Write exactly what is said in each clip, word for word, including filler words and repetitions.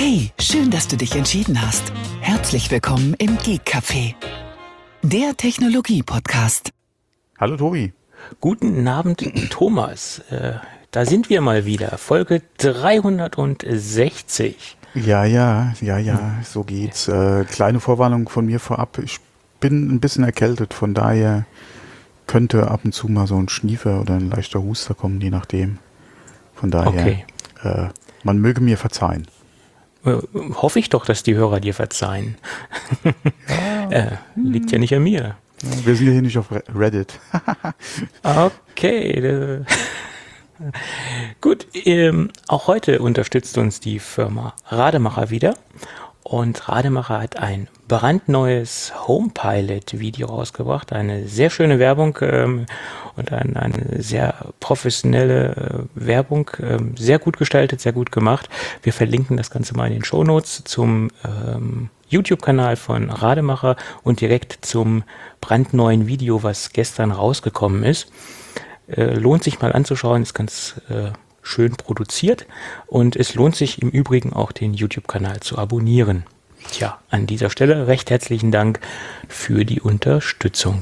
Hey, schön, dass du dich entschieden hast. Herzlich willkommen im Geek Café, der Technologie-Podcast. Hallo Tobi. Guten Abend, Thomas. Äh, da sind wir mal wieder. Folge dreihundertsechzig. Ja, ja, ja, ja, so geht's. Äh, kleine Vorwarnung von mir vorab. Ich bin ein bisschen erkältet, von daher könnte ab und zu mal so ein Schniefer oder ein leichter Huster kommen, je nachdem. Von daher, Okay. äh, man möge mir verzeihen. Äh, hoffe ich doch, dass die Hörer dir verzeihen. Ja. äh, liegt ja nicht an mir. Wir sind ja hier nicht auf Reddit. Okay. Äh, gut, ähm, auch heute unterstützt uns die Firma Rademacher wieder. Und Rademacher hat ein brandneues HomePilot-Video rausgebracht. Eine sehr schöne Werbung ähm, und ein, eine sehr professionelle äh, Werbung. Ähm, sehr gut gestaltet, sehr gut gemacht. Wir verlinken das Ganze mal in den Shownotes zum ähm, YouTube-Kanal von Rademacher und direkt zum brandneuen Video, was gestern rausgekommen ist. Äh, lohnt sich mal anzuschauen, ist ganz äh, schön produziert und es lohnt sich im Übrigen auch den YouTube-Kanal zu abonnieren. Tja, an dieser Stelle recht herzlichen Dank für die Unterstützung.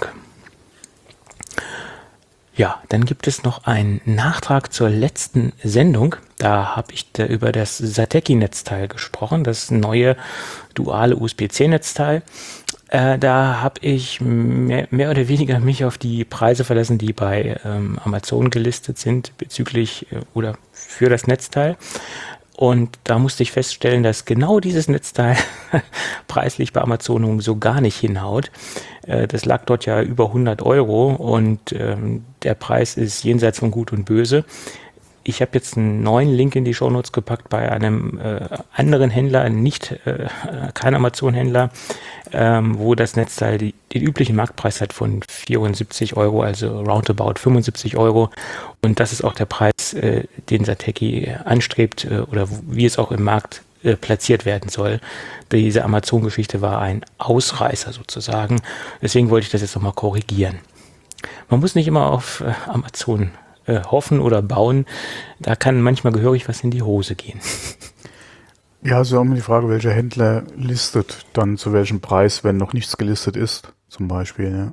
Ja, dann gibt es noch einen Nachtrag zur letzten Sendung. Da habe ich da über das Satechi-Netzteil gesprochen, das neue duale U S B C Netzteil. Äh, da habe ich mehr, mehr oder weniger mich auf die Preise verlassen, die bei ähm, Amazon gelistet sind bezüglich äh, oder für das Netzteil. Und da musste ich feststellen, dass genau dieses Netzteil preislich bei Amazon so gar nicht hinhaut. Äh, das lag dort ja über hundert Euro und ähm, der Preis ist jenseits von Gut und Böse. Ich habe jetzt einen neuen Link in die Shownotes gepackt bei einem äh, anderen Händler, nicht äh, kein Amazon-Händler, ähm, wo das Netzteil die, den üblichen Marktpreis hat von vierundsiebzig Euro, also roundabout fünfundsiebzig Euro. Und das ist auch der Preis, äh, den Satechi anstrebt äh, oder wie es auch im Markt äh, platziert werden soll. Diese Amazon-Geschichte war ein Ausreißer sozusagen. Deswegen wollte ich das jetzt nochmal korrigieren. Man muss nicht immer auf äh, Amazon hoffen oder bauen, da kann manchmal gehörig was in die Hose gehen. Ja, also auch immer die Frage, welcher Händler listet dann zu welchem Preis, wenn noch nichts gelistet ist, zum Beispiel,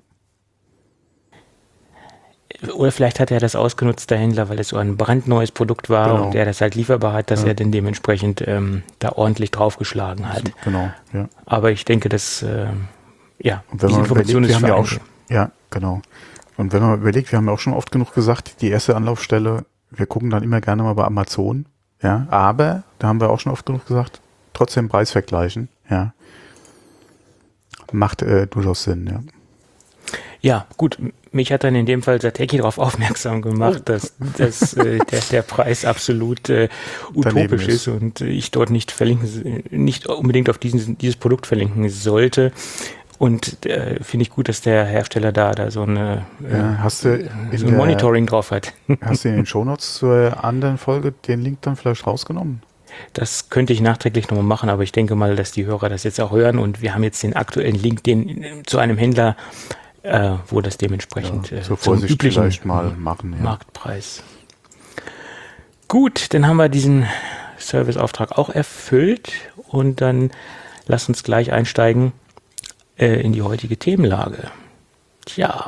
ja. Oder vielleicht hat er das ausgenutzt, der Händler, weil es so ein brandneues Produkt war Genau. und er das halt lieferbar hat, dass Ja. er dann dementsprechend ähm, da ordentlich draufgeschlagen hat. Genau, ja. Aber ich denke, dass äh, ja, Und wenn diese man Information überlegt, ist wir haben ja für auch schon, ja, genau. Und wenn man überlegt, wir haben ja auch schon oft genug gesagt, die erste Anlaufstelle, wir gucken dann immer gerne mal bei Amazon, ja, aber, da haben wir auch schon oft genug gesagt, trotzdem Preis vergleichen, ja. Macht äh, durchaus Sinn, ja. Ja, gut, mich hat dann in dem Fall Satechi darauf aufmerksam gemacht, Oh. dass, dass äh, der, der Preis absolut äh, Daneben utopisch ist. ist und ich dort nicht verlinken, nicht unbedingt auf diesen, dieses Produkt verlinken sollte. Und äh, finde ich gut, dass der Hersteller da, da so, eine, äh, Ja, hast du in so ein der- Monitoring drauf hat. Hast du in den Shownotes zur anderen Folge den Link dann vielleicht rausgenommen? Das könnte ich nachträglich nochmal machen, aber ich denke mal, dass die Hörer das jetzt auch hören und wir haben jetzt den aktuellen Link den, äh, zu einem Händler, äh, wo das dementsprechend Ja, äh, zur zum Vorsicht üblichen vielleicht mal machen, ja. Marktpreis. Gut, dann haben wir diesen Serviceauftrag auch erfüllt und dann lass uns gleich einsteigen äh, in die heutige Themenlage. Tja,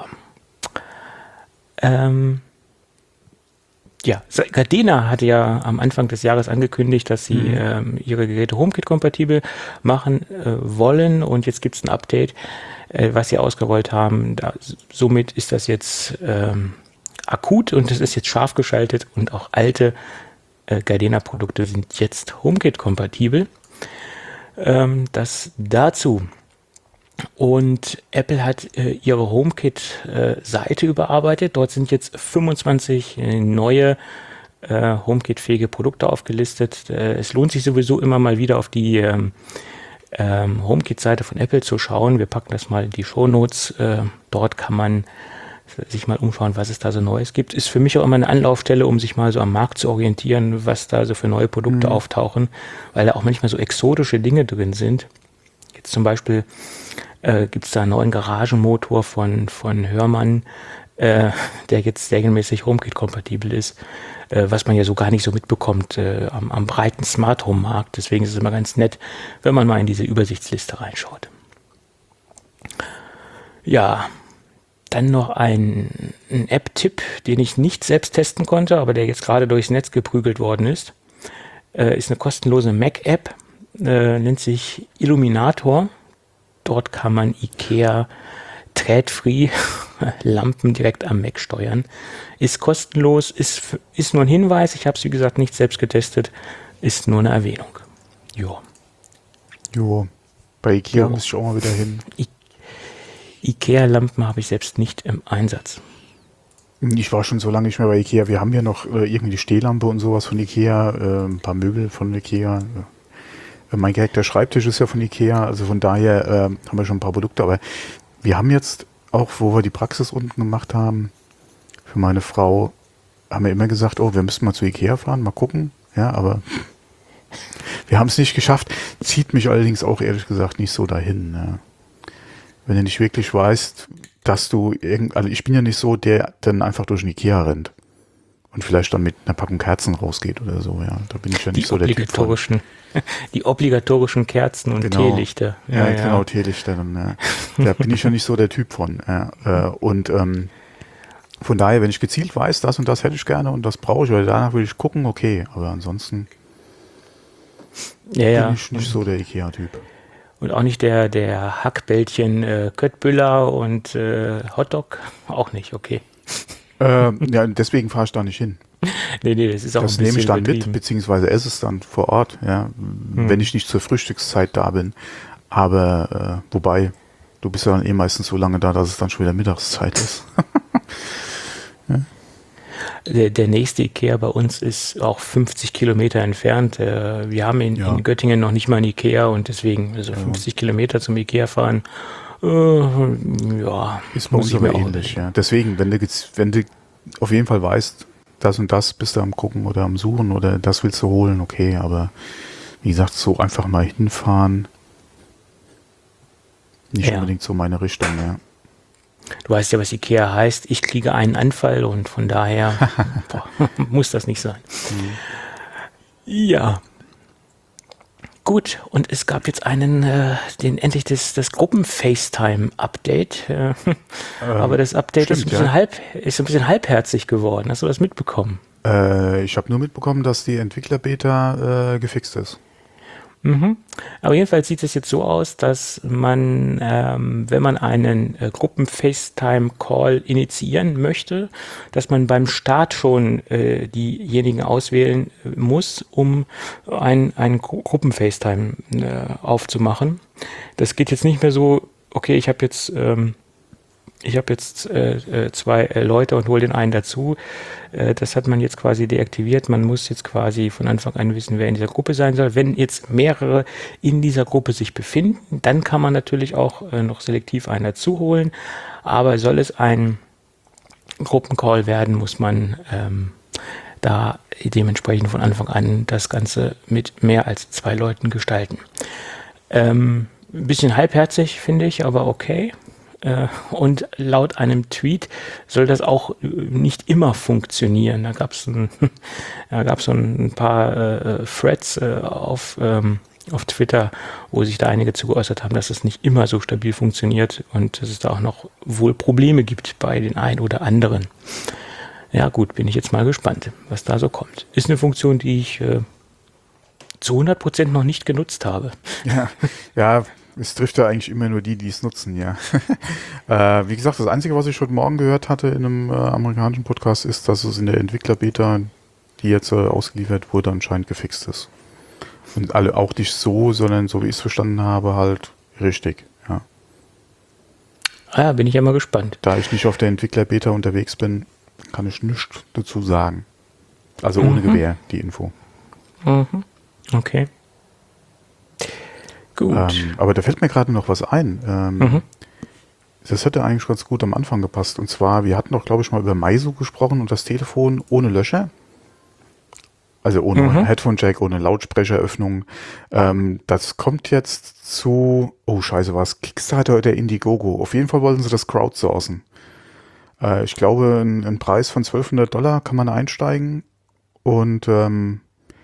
ähm, ja, Gardena hatte ja am Anfang des Jahres angekündigt, dass sie Mhm. ähm, ihre Geräte HomeKit-kompatibel machen äh, wollen und jetzt gibt es ein Update, äh, was sie ausgerollt haben. Da, somit ist das jetzt ähm, akut und es ist jetzt scharf geschaltet und auch alte äh, Gardena-Produkte sind jetzt HomeKit-kompatibel. Ähm, das dazu. Und Apple hat äh, ihre HomeKit-Seite äh, überarbeitet. Dort sind jetzt fünfundzwanzig äh, neue äh, HomeKit-fähige Produkte aufgelistet. Äh, es lohnt sich sowieso immer mal wieder auf die ähm, ähm, HomeKit-Seite von Apple zu schauen. Wir packen das mal in die Shownotes. Äh, dort kann man sich mal umschauen, was es da so Neues gibt. Ist für mich auch immer eine Anlaufstelle, um sich mal so am Markt zu orientieren, was da so für neue Produkte Mhm. auftauchen, weil da auch manchmal so exotische Dinge drin sind. Jetzt zum Beispiel äh, gibt es da einen neuen Garagenmotor von, von Hörmann, äh, der jetzt regelmäßig HomeKit-kompatibel ist, äh, was man ja so gar nicht so mitbekommt äh, am, am breiten Smart Home-Markt. Deswegen ist es immer ganz nett, wenn man mal in diese Übersichtsliste reinschaut. Ja, dann noch ein, ein App-Tipp, den ich nicht selbst testen konnte, aber der jetzt gerade durchs Netz geprügelt worden ist. Äh, ist eine kostenlose Mac-App, äh, nennt sich Illuminator. Dort kann man IKEA Thread-free Lampen direkt am Mac steuern. Ist kostenlos, ist, ist nur ein Hinweis. Ich habe es, wie gesagt, nicht selbst getestet. Ist nur eine Erwähnung. Jo. Jo, bei IKEA Jo. muss ich auch mal wieder hin. I- IKEA-Lampen habe ich selbst nicht im Einsatz. Ich war schon so lange nicht mehr bei IKEA. Wir haben ja noch äh, irgendwie die Stehlampe und sowas von IKEA, äh, ein paar Möbel von IKEA. Äh, mein gehackter Schreibtisch ist ja von IKEA, also von daher äh, haben wir schon ein paar Produkte. Aber wir haben jetzt auch, wo wir die Praxis unten gemacht haben, für meine Frau, haben wir immer gesagt, oh, wir müssen mal zu IKEA fahren, mal gucken. Ja, aber wir haben es nicht geschafft. Zieht mich allerdings auch ehrlich gesagt nicht so dahin. Ja. Wenn du nicht wirklich weißt, dass du irgend, also ich bin ja nicht so, der dann einfach durch den IKEA rennt und vielleicht dann mit einer Packung Kerzen rausgeht oder so, ja. Da bin ich ja nicht Die so der Typ von. obligatorischen, die obligatorischen Kerzen und Genau. Teelichter. Ja, genau, Teelichter. Dann, ja. Da bin ich ja nicht so der Typ von. Ja. Äh, Und ähm, von daher, wenn ich gezielt weiß, das und das hätte ich gerne und das brauche ich, oder danach will ich gucken, okay. Aber ansonsten Ja, ja. bin ich nicht so der IKEA-Typ. Und auch nicht der, der Hackbällchen äh, Köttbüller und äh, Hotdog. Auch nicht, okay. Ähm, ja, deswegen fahre ich da nicht hin. Nee, nee, das ist auch Das ein bisschen nehme ich dann mit, übertrieben. beziehungsweise esse es dann vor Ort, ja, wenn ich nicht zur Frühstückszeit da bin. Aber äh, wobei, du bist ja dann eh meistens so lange da, dass es dann schon wieder Mittagszeit ist. Der, der nächste Ikea bei uns ist auch fünfzig Kilometer entfernt. Äh, wir haben in, Ja. in Göttingen noch nicht mal ein Ikea und deswegen also fünfzig Kilometer zum Ikea fahren, äh, ja, Ist bei muss uns ich mir aber auch ähnlich, überlegen. ja. Deswegen, wenn du, gez- wenn du auf jeden Fall weißt, das und das bist du am Gucken oder am Suchen oder das willst du holen, okay, aber wie gesagt, so einfach mal hinfahren, nicht Ja. unbedingt so meine Richtung, ja. Du weißt ja, was Ikea heißt. Ich kriege einen Anfall und von daher boah, muss das nicht sein. Ja. Gut, und es gab jetzt einen, äh, den endlich das, das Gruppen-FaceTime-Update. Äh, aber das Update ist, ein stimmt, bisschen ja. halb, ist ein bisschen halbherzig geworden. Hast du das mitbekommen? Äh, ich habe nur mitbekommen, dass die Entwickler-Beta äh, gefixt ist. Mhm. Aber jedenfalls sieht es jetzt so aus, dass man, ähm, wenn man einen äh, Gruppen-FaceTime-Call initiieren möchte, dass man beim Start schon äh, diejenigen auswählen äh, muss, um ein, ein Gru- Gruppen-FaceTime äh, aufzumachen. Das geht jetzt nicht mehr so, okay, ich habe jetzt ähm, ich habe jetzt äh, äh, zwei äh, Leute und hole den einen dazu. Äh, das hat man jetzt quasi deaktiviert. Man muss jetzt quasi von Anfang an wissen, wer in dieser Gruppe sein soll. Wenn jetzt mehrere in dieser Gruppe sich befinden, dann kann man natürlich auch äh, noch selektiv einen dazu holen. Aber soll es ein Gruppencall werden, muss man ähm, da dementsprechend von Anfang an das Ganze mit mehr als zwei Leuten gestalten. Ähm, ein bisschen halbherzig, finde ich, aber okay. Äh, Und laut einem Tweet soll das auch äh, nicht immer funktionieren. Da gab es ein, da gab's so ein paar äh, Threads äh, auf, ähm, auf Twitter, wo sich da einige zu geäußert haben, dass es nicht immer so stabil funktioniert und dass es da auch noch wohl Probleme gibt bei den einen oder anderen. Ja gut, bin ich jetzt mal gespannt, was da so kommt. Ist eine Funktion, die ich äh, zu hundert Prozent noch nicht genutzt habe. Ja, ja, es trifft ja eigentlich immer nur die, die es nutzen, ja. äh, wie gesagt, das Einzige, was ich heute Morgen gehört hatte in einem äh, amerikanischen Podcast, ist, dass es in der Entwickler-Beta, die jetzt äh, ausgeliefert wurde, anscheinend gefixt ist. Und alle auch nicht so, sondern so wie ich es verstanden habe, halt richtig, ja. Ah ja, bin ich ja mal gespannt. Da ich nicht auf der Entwickler-Beta unterwegs bin, kann ich nichts dazu sagen. Also ohne Mhm. Gewähr, die Info. Mhm. Okay. Gut. Ähm, aber da fällt mir gerade noch was ein. Ähm, Mhm. Das hätte eigentlich ganz gut am Anfang gepasst. Und zwar, wir hatten doch, glaube ich, mal über Meizu gesprochen und das Telefon ohne Löcher. Also ohne Mhm. Headphone-Jack, ohne Lautsprecheröffnung. Ähm, das kommt jetzt zu, oh scheiße, war es Kickstarter oder Indiegogo? Auf jeden Fall wollten sie das crowdsourcen. Äh, ich glaube, ein, ein Preis von zwölfhundert Dollar kann man einsteigen und ähm,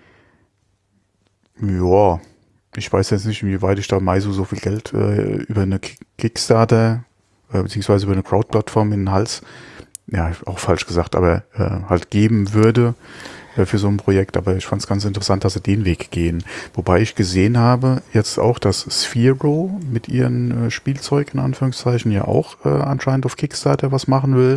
ja, ich weiß jetzt nicht, inwieweit ich da Meizu so viel Geld äh, über eine Kickstarter äh, beziehungsweise über eine Crowd-Plattform in den Hals, ja, auch falsch gesagt, aber äh, halt geben würde äh, für so ein Projekt. Aber ich fand es ganz interessant, dass sie den Weg gehen. Wobei ich gesehen habe, jetzt auch, dass Sphero mit ihren äh, Spielzeug in Anführungszeichen ja auch äh, anscheinend auf Kickstarter was machen will.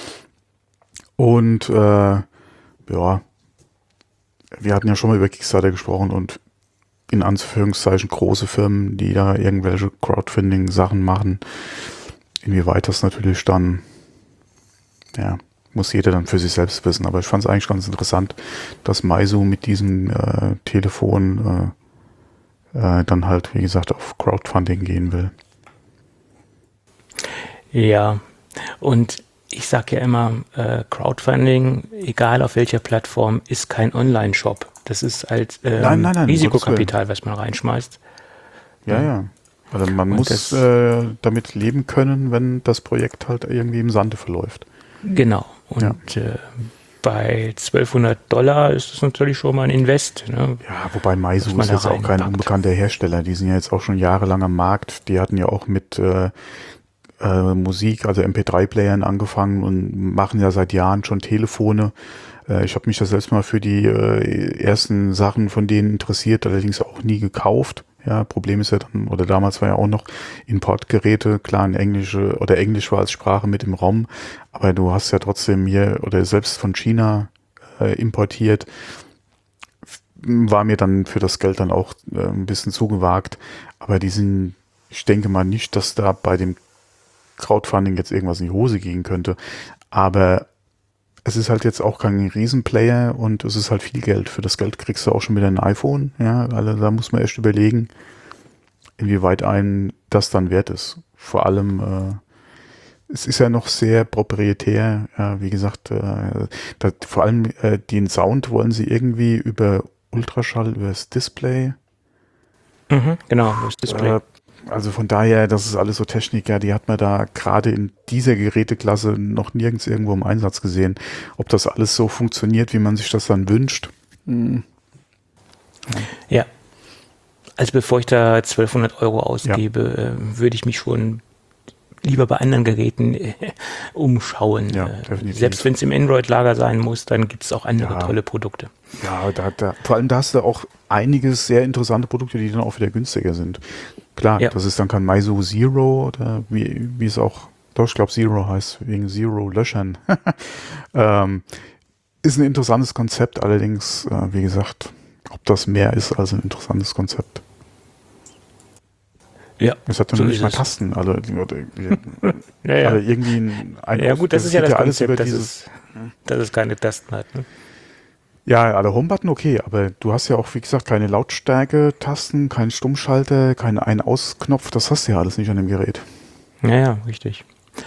Und äh, ja, wir hatten ja schon mal über Kickstarter gesprochen und in Anführungszeichen große Firmen, die da irgendwelche Crowdfunding-Sachen machen. Inwieweit das natürlich dann, ja, muss jeder dann für sich selbst wissen. Aber ich fand es eigentlich ganz interessant, dass Meizu mit diesem äh, Telefon äh, äh, dann halt, wie gesagt, auf Crowdfunding gehen will. Ja, und ich sage ja immer, äh, Crowdfunding, egal auf welcher Plattform, ist kein Online-Shop. Das ist halt ähm, Nein, nein, nein, Risikokapital, was man reinschmeißt. Ja, ja. Also man Und muss das- äh, damit leben können, wenn das Projekt halt irgendwie im Sande verläuft. Genau. Und äh, bei zwölfhundert Dollar ist das natürlich schon mal ein Invest. Ne? Ja, wobei Meizu Was man ist da jetzt auch kein reinpackt. unbekannter Hersteller. Die sind ja jetzt auch schon jahrelang am Markt. Die hatten ja auch mit äh, äh, Musik, also M P drei Playern angefangen und machen ja seit Jahren schon Telefone. Äh, ich habe mich da selbst mal für die äh, ersten Sachen von denen interessiert, allerdings auch nie gekauft. Ja, Problem ist ja dann, oder damals war ja auch noch Importgeräte, klar, in Englische oder Englisch war als Sprache mit im Raum, aber du hast ja trotzdem hier oder selbst von China äh, importiert. War mir dann für das Geld dann auch äh, ein bisschen zu gewagt, aber die sind, ich denke mal nicht, dass da bei dem Crowdfunding jetzt irgendwas in die Hose gehen könnte, aber es ist halt jetzt auch kein Riesenplayer und es ist halt viel Geld. Für das Geld kriegst du auch schon wieder ein iPhone. Ja, also da muss man echt überlegen, inwieweit einem das dann wert ist. Vor allem, äh, es ist ja noch sehr proprietär. Ja, wie gesagt, äh, da, vor allem äh, den Sound wollen sie irgendwie über Ultraschall, über das Display. Mhm, genau, das Display. Äh, also von daher, das ist alles so Technik, ja, die hat man da gerade in dieser Geräteklasse noch nirgends irgendwo im Einsatz gesehen. Ob das alles so funktioniert, wie man sich das dann wünscht. Hm. Ja. Also bevor ich da zwölfhundert Euro ausgebe, äh, würde ich mich schon lieber bei anderen Geräten äh, umschauen. Ja, Äh, definitiv. Selbst wenn es im Android-Lager sein muss, dann gibt es auch andere Ja. tolle Produkte. Ja, da, da, vor allem da hast du auch einiges sehr interessante Produkte, die dann auch wieder günstiger sind. Klar, Ja. das ist dann kein Meizu Zero oder wie, wie es auch, doch, ich glaube Zero heißt, wegen Zero Löchern. ähm, ist ein interessantes Konzept, allerdings, äh, wie gesagt, ob das mehr ist als ein interessantes Konzept. Ja, Es hat ja so noch ist nicht mal es. Tasten, also, oder, Ja, ja. aber irgendwie ein, ein Ja gut, das, ist ja geht das alles über Konzept, dass dieses. es, dass es keine Tasten hat. Ne? Ja, alle Homebutton okay, aber du hast ja auch, wie gesagt, keine Lautstärke-Tasten, keinen Stummschalter, keinen Ein-Aus-Knopf, das hast du ja alles nicht an dem Gerät. Ja, ja, richtig.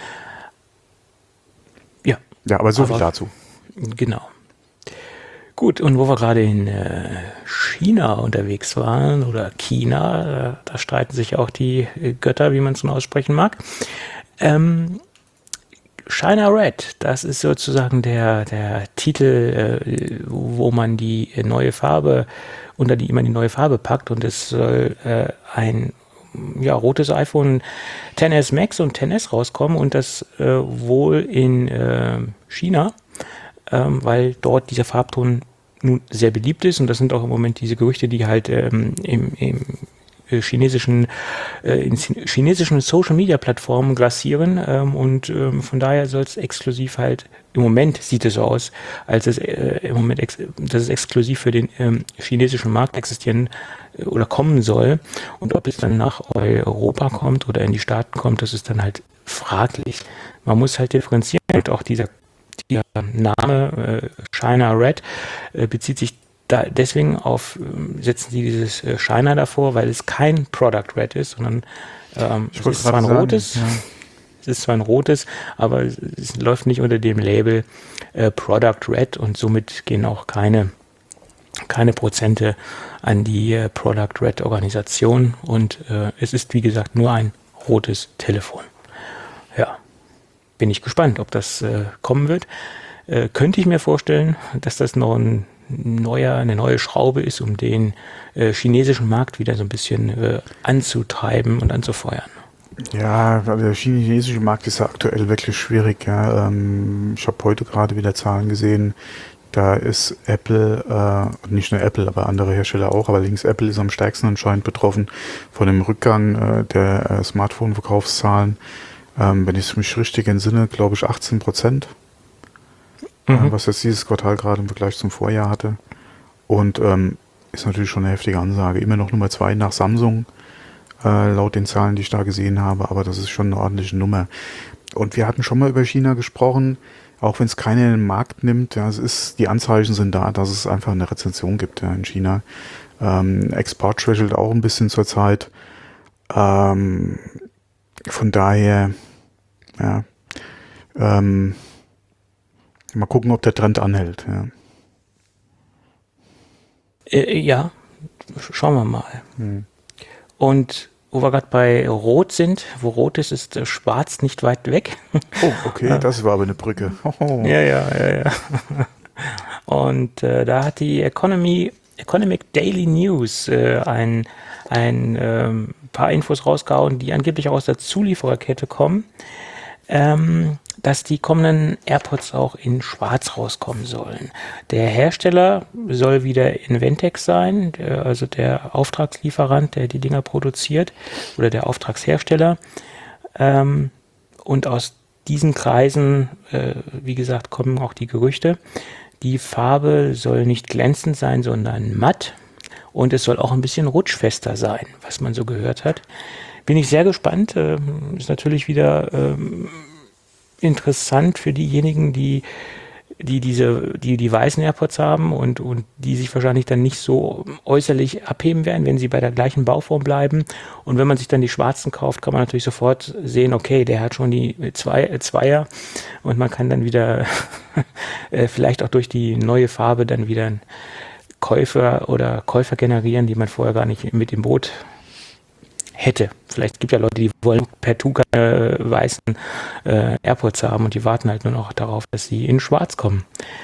Ja, Ja, aber so Aber- viel dazu. genau. Gut, und wo wir gerade in äh, China unterwegs waren oder China, äh, da streiten sich auch die äh, Götter, wie man es nun aussprechen mag. Ähm, China Red, das ist sozusagen der, der Titel, äh, wo man die neue Farbe, unter die man die neue Farbe packt, und es soll äh, ein ja, rotes iPhone X S Max und X S rauskommen, und das äh, wohl in äh, China, ähm, weil dort dieser Farbton nun sehr beliebt ist, und das sind auch im Moment diese Gerüchte, die halt ähm, im, im äh, chinesischen äh, in chi- chinesischen Social Media Plattformen grassieren, ähm, und ähm, von daher soll es exklusiv halt, im Moment sieht es so aus, als es äh, im Moment ex dass es exklusiv für den ähm, chinesischen Markt existieren äh, oder kommen soll, und ob es dann nach Europa kommt oder in die Staaten kommt, das ist dann halt fraglich. Man muss halt differenzieren, halt auch dieser Der Name äh, China Red äh, bezieht sich da deswegen auf, ähm, setzen sie dieses äh, China davor, weil es kein Product Red ist, sondern ähm, es wollte ist zwar ein gerade sagen, rotes, ja. es ist zwar ein rotes, aber es, es läuft nicht unter dem Label äh, Product Red, und somit gehen auch keine, keine Prozente an die äh, Product Red Organisation, und äh, es ist wie gesagt nur ein rotes Telefon. Ja. bin ich gespannt, ob das äh, kommen wird. Äh, könnte ich mir vorstellen, dass das noch ein neuer, eine neue Schraube ist, um den äh, chinesischen Markt wieder so ein bisschen äh, anzutreiben und anzufeuern. Ja, der chinesische Markt ist ja aktuell wirklich schwierig. Ja. Ähm, ich habe heute gerade wieder Zahlen gesehen. Da ist Apple, äh, nicht nur Apple, aber andere Hersteller auch, aber links Apple ist am stärksten anscheinend betroffen von dem Rückgang äh, der äh, Smartphone-Verkaufszahlen. Ähm, wenn ich mich richtig entsinne, glaube ich achtzehn Prozent, mhm. äh, was jetzt dieses Quartal gerade im Vergleich zum Vorjahr hatte. Und ähm, ist natürlich schon eine heftige Ansage. Immer noch Nummer zwei nach Samsung, äh, laut den Zahlen, die ich da gesehen habe, aber das ist schon eine ordentliche Nummer. Und wir hatten schon mal über China gesprochen, auch wenn es keiner in den Markt nimmt, ja, es ist, die Anzeichen sind da, dass es einfach eine Rezession gibt ja, in China. Ähm, Export schwächelt auch ein bisschen zurzeit. Ähm, von daher, ja, ähm, mal gucken, ob der Trend anhält. Ja, äh, ja schauen wir mal. hm. Und wo wir gerade bei Rot sind, wo Rot ist, ist äh, Schwarz nicht weit weg. Oh, okay, das war aber eine Brücke. Oh. Ja, ja, ja, ja. Und äh, da hat die Economy, Economic Daily News äh, ein, ein ähm, paar Infos rausgehauen, die angeblich auch aus der Zuliefererkette kommen, ähm, dass die kommenden AirPods auch in Schwarz rauskommen sollen. Der Hersteller soll wieder Inventex sein, der, also der Auftragslieferant, der die Dinger produziert, oder der Auftragshersteller. Ähm, und aus diesen Kreisen, äh, wie gesagt, kommen auch die Gerüchte. Die Farbe soll nicht glänzend sein, sondern matt. Und es soll auch ein bisschen rutschfester sein, was man so gehört hat. Bin ich sehr gespannt. Ähm, ist natürlich wieder ähm, interessant für diejenigen, die die diese die die weißen AirPods haben und und die sich wahrscheinlich dann nicht so äußerlich abheben werden, wenn sie bei der gleichen Bauform bleiben. Und wenn man sich dann die schwarzen kauft, kann man natürlich sofort sehen, okay, der hat schon die zwei äh, Zweier und man kann dann wieder äh, vielleicht auch durch die neue Farbe dann wieder einen Käufer oder Käufer generieren, die man vorher gar nicht mit im Boot hätte. Vielleicht gibt es ja Leute, die wollen partout keine weißen äh, AirPods haben und die warten halt nur noch darauf, dass sie in schwarz kommen.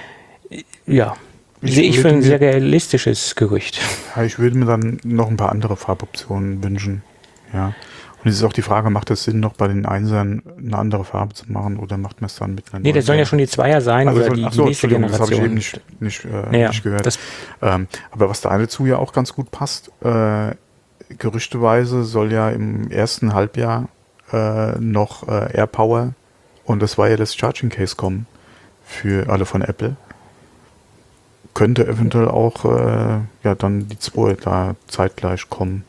Ja, Ich sehe ich für würde ein mir- sehr realistisches Gerücht. Ja, ich würde mir dann noch ein paar andere Farboptionen wünschen. Ja. Und es ist auch die Frage, macht es Sinn, noch bei den Einsern eine andere Farbe zu machen oder macht man es dann mit einer Nee, das neuen sollen ja Farbe? schon die Zweier sein Also oder soll- die, ach die so, nächste Entschuldigung, das habe ich Generation. eben nicht, nicht, äh, Naja, nicht gehört. das, Ähm, aber was da dazu ja auch ganz gut passt, äh, gerüchteweise soll ja im ersten Halbjahr äh, noch äh, AirPower und das Wireless Charging Case kommen für alle von Apple. Könnte eventuell auch äh, ja dann die zwei da zeitgleich kommen.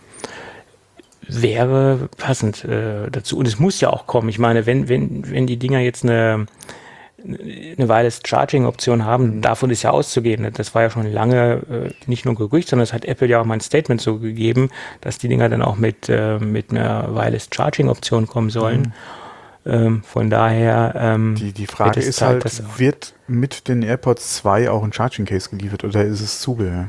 wäre passend äh, dazu. Und es muss ja auch kommen. Ich meine, wenn, wenn, wenn die Dinger jetzt eine, eine Wireless Charging Option haben, davon ist ja auszugehen. Das war ja schon lange äh, nicht nur ein Gerücht, sondern es hat Apple ja auch mal ein Statement so gegeben, dass die Dinger dann auch mit, äh, mit einer Wireless Charging Option kommen sollen. Mhm. Ähm, von daher ähm, Die, die Frage wird es ist Zeit, halt, dass auch- wird mit den AirPods zwei auch ein Charging Case geliefert oder ist es Zubehör?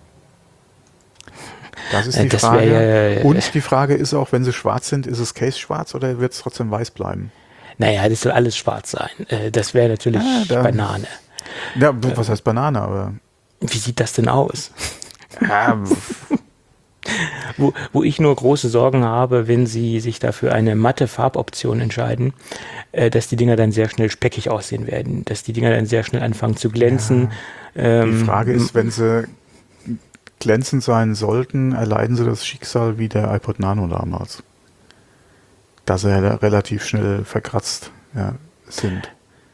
Das ist Äh, die das Frage. wär ja- Und die Frage ist auch, wenn sie schwarz sind, ist es Case schwarz oder wird es trotzdem weiß bleiben? Naja, das soll alles schwarz sein. Äh, das wäre natürlich Ah, da- Banane. Ja, was heißt Banane, aber Wie sieht das denn aus? ja, Wo, wo ich nur große Sorgen habe, wenn sie sich dafür eine matte Farboption entscheiden, äh, dass die Dinger dann sehr schnell speckig aussehen werden, dass die Dinger dann sehr schnell anfangen zu glänzen. die Ähm, Frage ist, wenn sie glänzend sein sollten, erleiden sie das Schicksal wie der iPod Nano damals. Dass sie ja relativ schnell verkratzt ja, sind.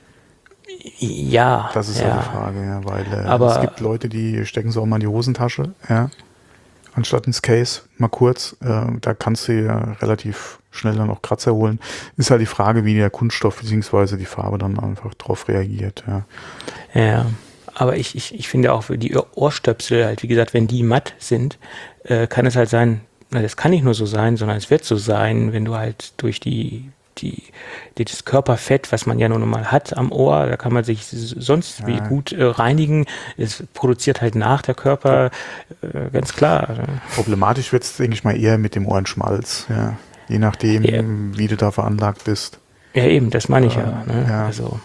ja, Das ist ja. ja die Frage, ja, weil äh, Aber- es gibt Leute, die stecken sie auch mal in die Hosentasche, ja, anstatt ins Case, mal kurz. Äh, da kannst du ja relativ schnell dann auch Kratzer holen. Ist halt die Frage, wie der Kunststoff bzw. die Farbe dann einfach drauf reagiert. Ja. Ja, aber ich, ich, ich finde auch für die Ohr- Ohrstöpsel halt, wie gesagt, wenn die matt sind, äh, kann es halt sein, na, das kann nicht nur so sein, sondern es wird so sein, wenn du halt durch die, die, die das Körperfett, was man ja nur noch mal hat am Ohr, da kann man sich s- sonst Ja. wie gut äh, reinigen. Es produziert halt nach der Körper, äh, ganz klar. Problematisch wird es, denke ich mal, eher mit dem Ohrenschmalz. Ja. Je nachdem, Ja. wie du da veranlagt bist. Ja, eben, das meine ich äh, ja. Ne? ja. Also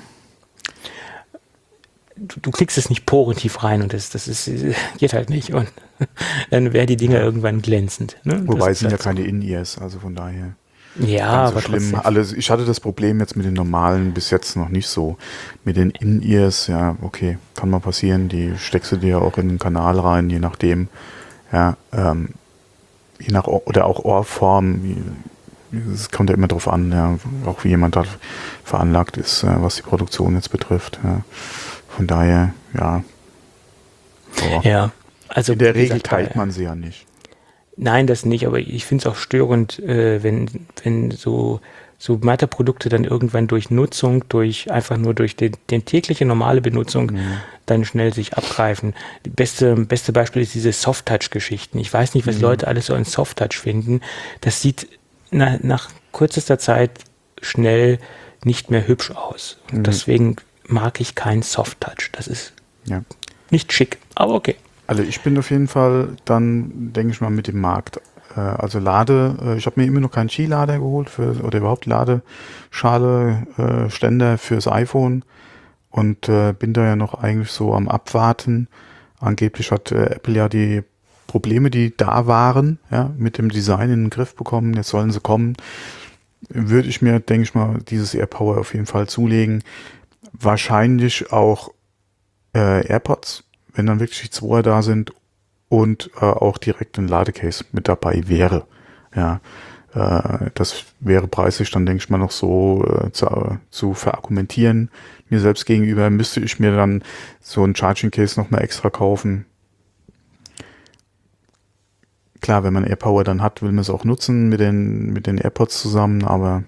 du, du klickst es nicht porentief rein und das, das ist, geht halt nicht. Und dann wären die Dinger ja. irgendwann glänzend. Ne? Wobei es sind ja so. keine In-Ears, also von daher. Ja, so aber schlimm. trotzdem. Alles, ich hatte das Problem jetzt mit den normalen bis jetzt noch nicht so. Mit den In-Ears, ja, okay, kann mal passieren. Die steckst du dir auch in den Kanal rein, je nachdem. Ja, ähm, je nach, oder auch Ohrform. Es kommt ja immer drauf an, ja, auch wie jemand da veranlagt ist, äh, was die Produktion jetzt betrifft. Ja. Von daher, ja. Oh. Ja, also in der Regel gesagt, teilt man sie ja nicht. Nein, das nicht, aber ich finde es auch störend, äh, wenn, wenn so, so Mathe-Produkte dann irgendwann durch Nutzung, durch einfach nur durch den, den tägliche normale Benutzung mhm. dann schnell sich abgreifen. Das beste, beste Beispiel ist diese Soft-Touch-Geschichten. Ich weiß nicht, was mhm. Leute alles so an Soft-Touch finden. Das sieht na, nach kürzester Zeit schnell nicht mehr hübsch aus. Und mhm. deswegen mag ich keinen Soft-Touch. Das ist ja. nicht schick, aber okay. Also ich bin auf jeden Fall dann, denke ich mal, mit dem Markt. Äh, also Lade, äh, ich habe mir immer noch keinen Qi-Lader geholt für, oder überhaupt Ladeschale, äh, Ständer fürs iPhone und äh, bin da ja noch eigentlich so am Abwarten. Angeblich hat äh, Apple ja die Probleme, die da waren, ja, mit dem Design in den Griff bekommen. Jetzt sollen sie kommen. Würde ich mir, denke ich mal, dieses AirPower auf jeden Fall zulegen. Wahrscheinlich auch äh, AirPods, wenn dann wirklich die Zweier da sind und äh, auch direkt ein Ladecase mit dabei wäre. Ja, äh, das wäre preislich dann, denke ich mal, noch so äh, zu, äh, zu verargumentieren. Mir selbst gegenüber müsste ich mir dann so ein Charging Case nochmal extra kaufen. Klar, wenn man AirPower dann hat, will man es auch nutzen mit den, mit den AirPods zusammen, aber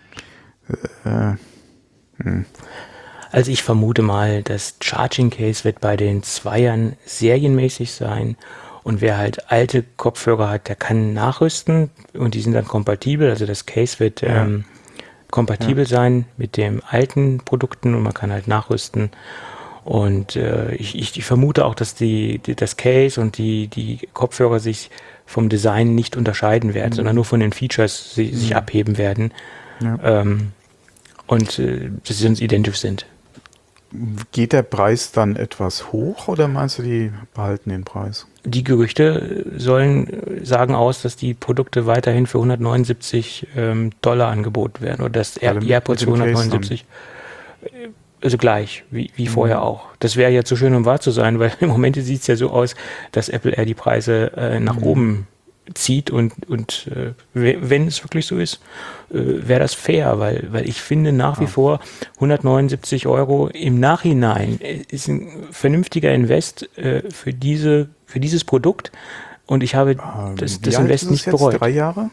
äh, hm. Also ich vermute mal, das Charging Case wird bei den Zweiern serienmäßig sein und wer halt alte Kopfhörer hat, der kann nachrüsten und die sind dann kompatibel. Also das Case wird ja. ähm, kompatibel ja. sein mit den alten Produkten und man kann halt nachrüsten. Und äh, ich, ich, ich vermute auch, dass die, die das Case und die, die Kopfhörer sich vom Design nicht unterscheiden werden, mhm. sondern nur von den Features si- mhm. sich abheben werden ja. ähm, und äh, dass sie uns identisch sind. Geht der Preis dann etwas hoch oder meinst du, die behalten den Preis? Die Gerüchte sollen sagen aus, dass die Produkte weiterhin für hundertneunundsiebzig ähm, Dollar angeboten werden oder dass Air- AirPods für hundertneunundsiebzig, also gleich, wie, wie mhm. vorher auch. Das wäre ja zu schön, um wahr zu sein, weil im Moment sieht es ja so aus, dass Apple eher die Preise äh, nach mhm. oben zieht und, und äh, wenn es wirklich so ist, äh, wäre das fair, weil, weil ich finde nach wie ja. vor hundertneunundsiebzig Euro im Nachhinein ist ein vernünftiger Invest äh, für diese für dieses Produkt und ich habe ähm, das, das Invest nicht jetzt? bereut. Drei Jahre?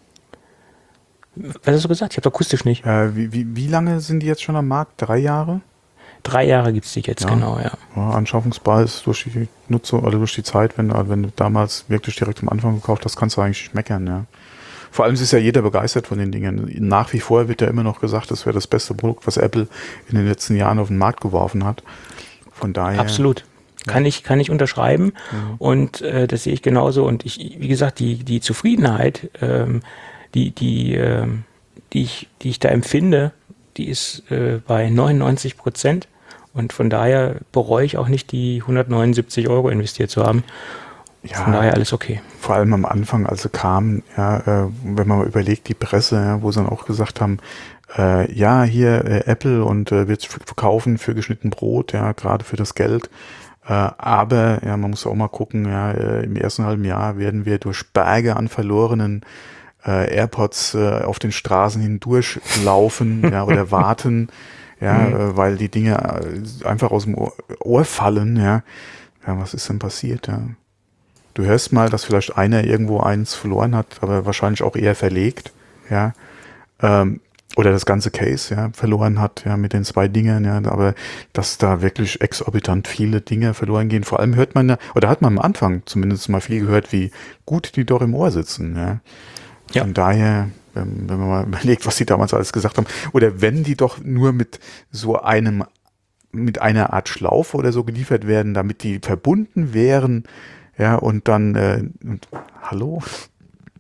Was hast du gesagt? Ich habe akustisch nicht. Äh, wie, wie, wie lange sind die jetzt schon am Markt? Drei Jahre? Drei Jahre gibt es die jetzt, ja. genau, ja. ja. Anschaffungspreis durch die Nutzung oder durch die Zeit, wenn, wenn du damals wirklich direkt am Anfang gekauft hast, kannst du eigentlich nicht meckern, ja. Vor allem ist ja jeder begeistert von den Dingen. Nach wie vor wird ja immer noch gesagt, das wäre das beste Produkt, was Apple in den letzten Jahren auf den Markt geworfen hat. Von daher. Absolut. Ja. Kann ich, kann ich unterschreiben. Mhm. Und äh, das sehe ich genauso. Und ich, wie gesagt, die, die Zufriedenheit, ähm, die, die, ähm, die ich, die ich da empfinde, die ist äh, bei neunundneunzig Prozent. Und von daher bereue ich auch nicht, die hundertneunundsiebzig Euro investiert zu haben. Ja, von daher alles okay. Vor allem am Anfang, als sie kamen, ja, äh, wenn man mal überlegt, die Presse, ja, wo sie dann auch gesagt haben, äh, ja, hier äh, Apple und äh, wird verkaufen für geschnitten Brot, ja, gerade für das Geld. Äh, aber, ja, man muss auch mal gucken, ja, äh, im ersten halben Jahr werden wir durch Berge an verlorenen äh, AirPods äh, auf den Straßen hindurchlaufen, ja, oder warten. Ja, mhm. äh, weil die Dinge äh, einfach aus dem Ohr, Ohr fallen, ja. Ja, was ist denn passiert, ja? Du hörst mal, dass vielleicht einer irgendwo eins verloren hat, aber wahrscheinlich auch eher verlegt, ja. Ähm, oder das ganze Case, ja, verloren hat, ja, mit den zwei Dingern, ja, aber dass da wirklich exorbitant viele Dinge verloren gehen. Vor allem hört man ja, oder hat man am Anfang zumindest mal viel gehört, wie gut die doch im Ohr sitzen, ja. Ja. Von daher, wenn, wenn man mal überlegt, was die damals alles gesagt haben, oder wenn die doch nur mit so einem, mit einer Art Schlaufe oder so geliefert werden, damit die verbunden wären, ja, und dann, äh, und, hallo?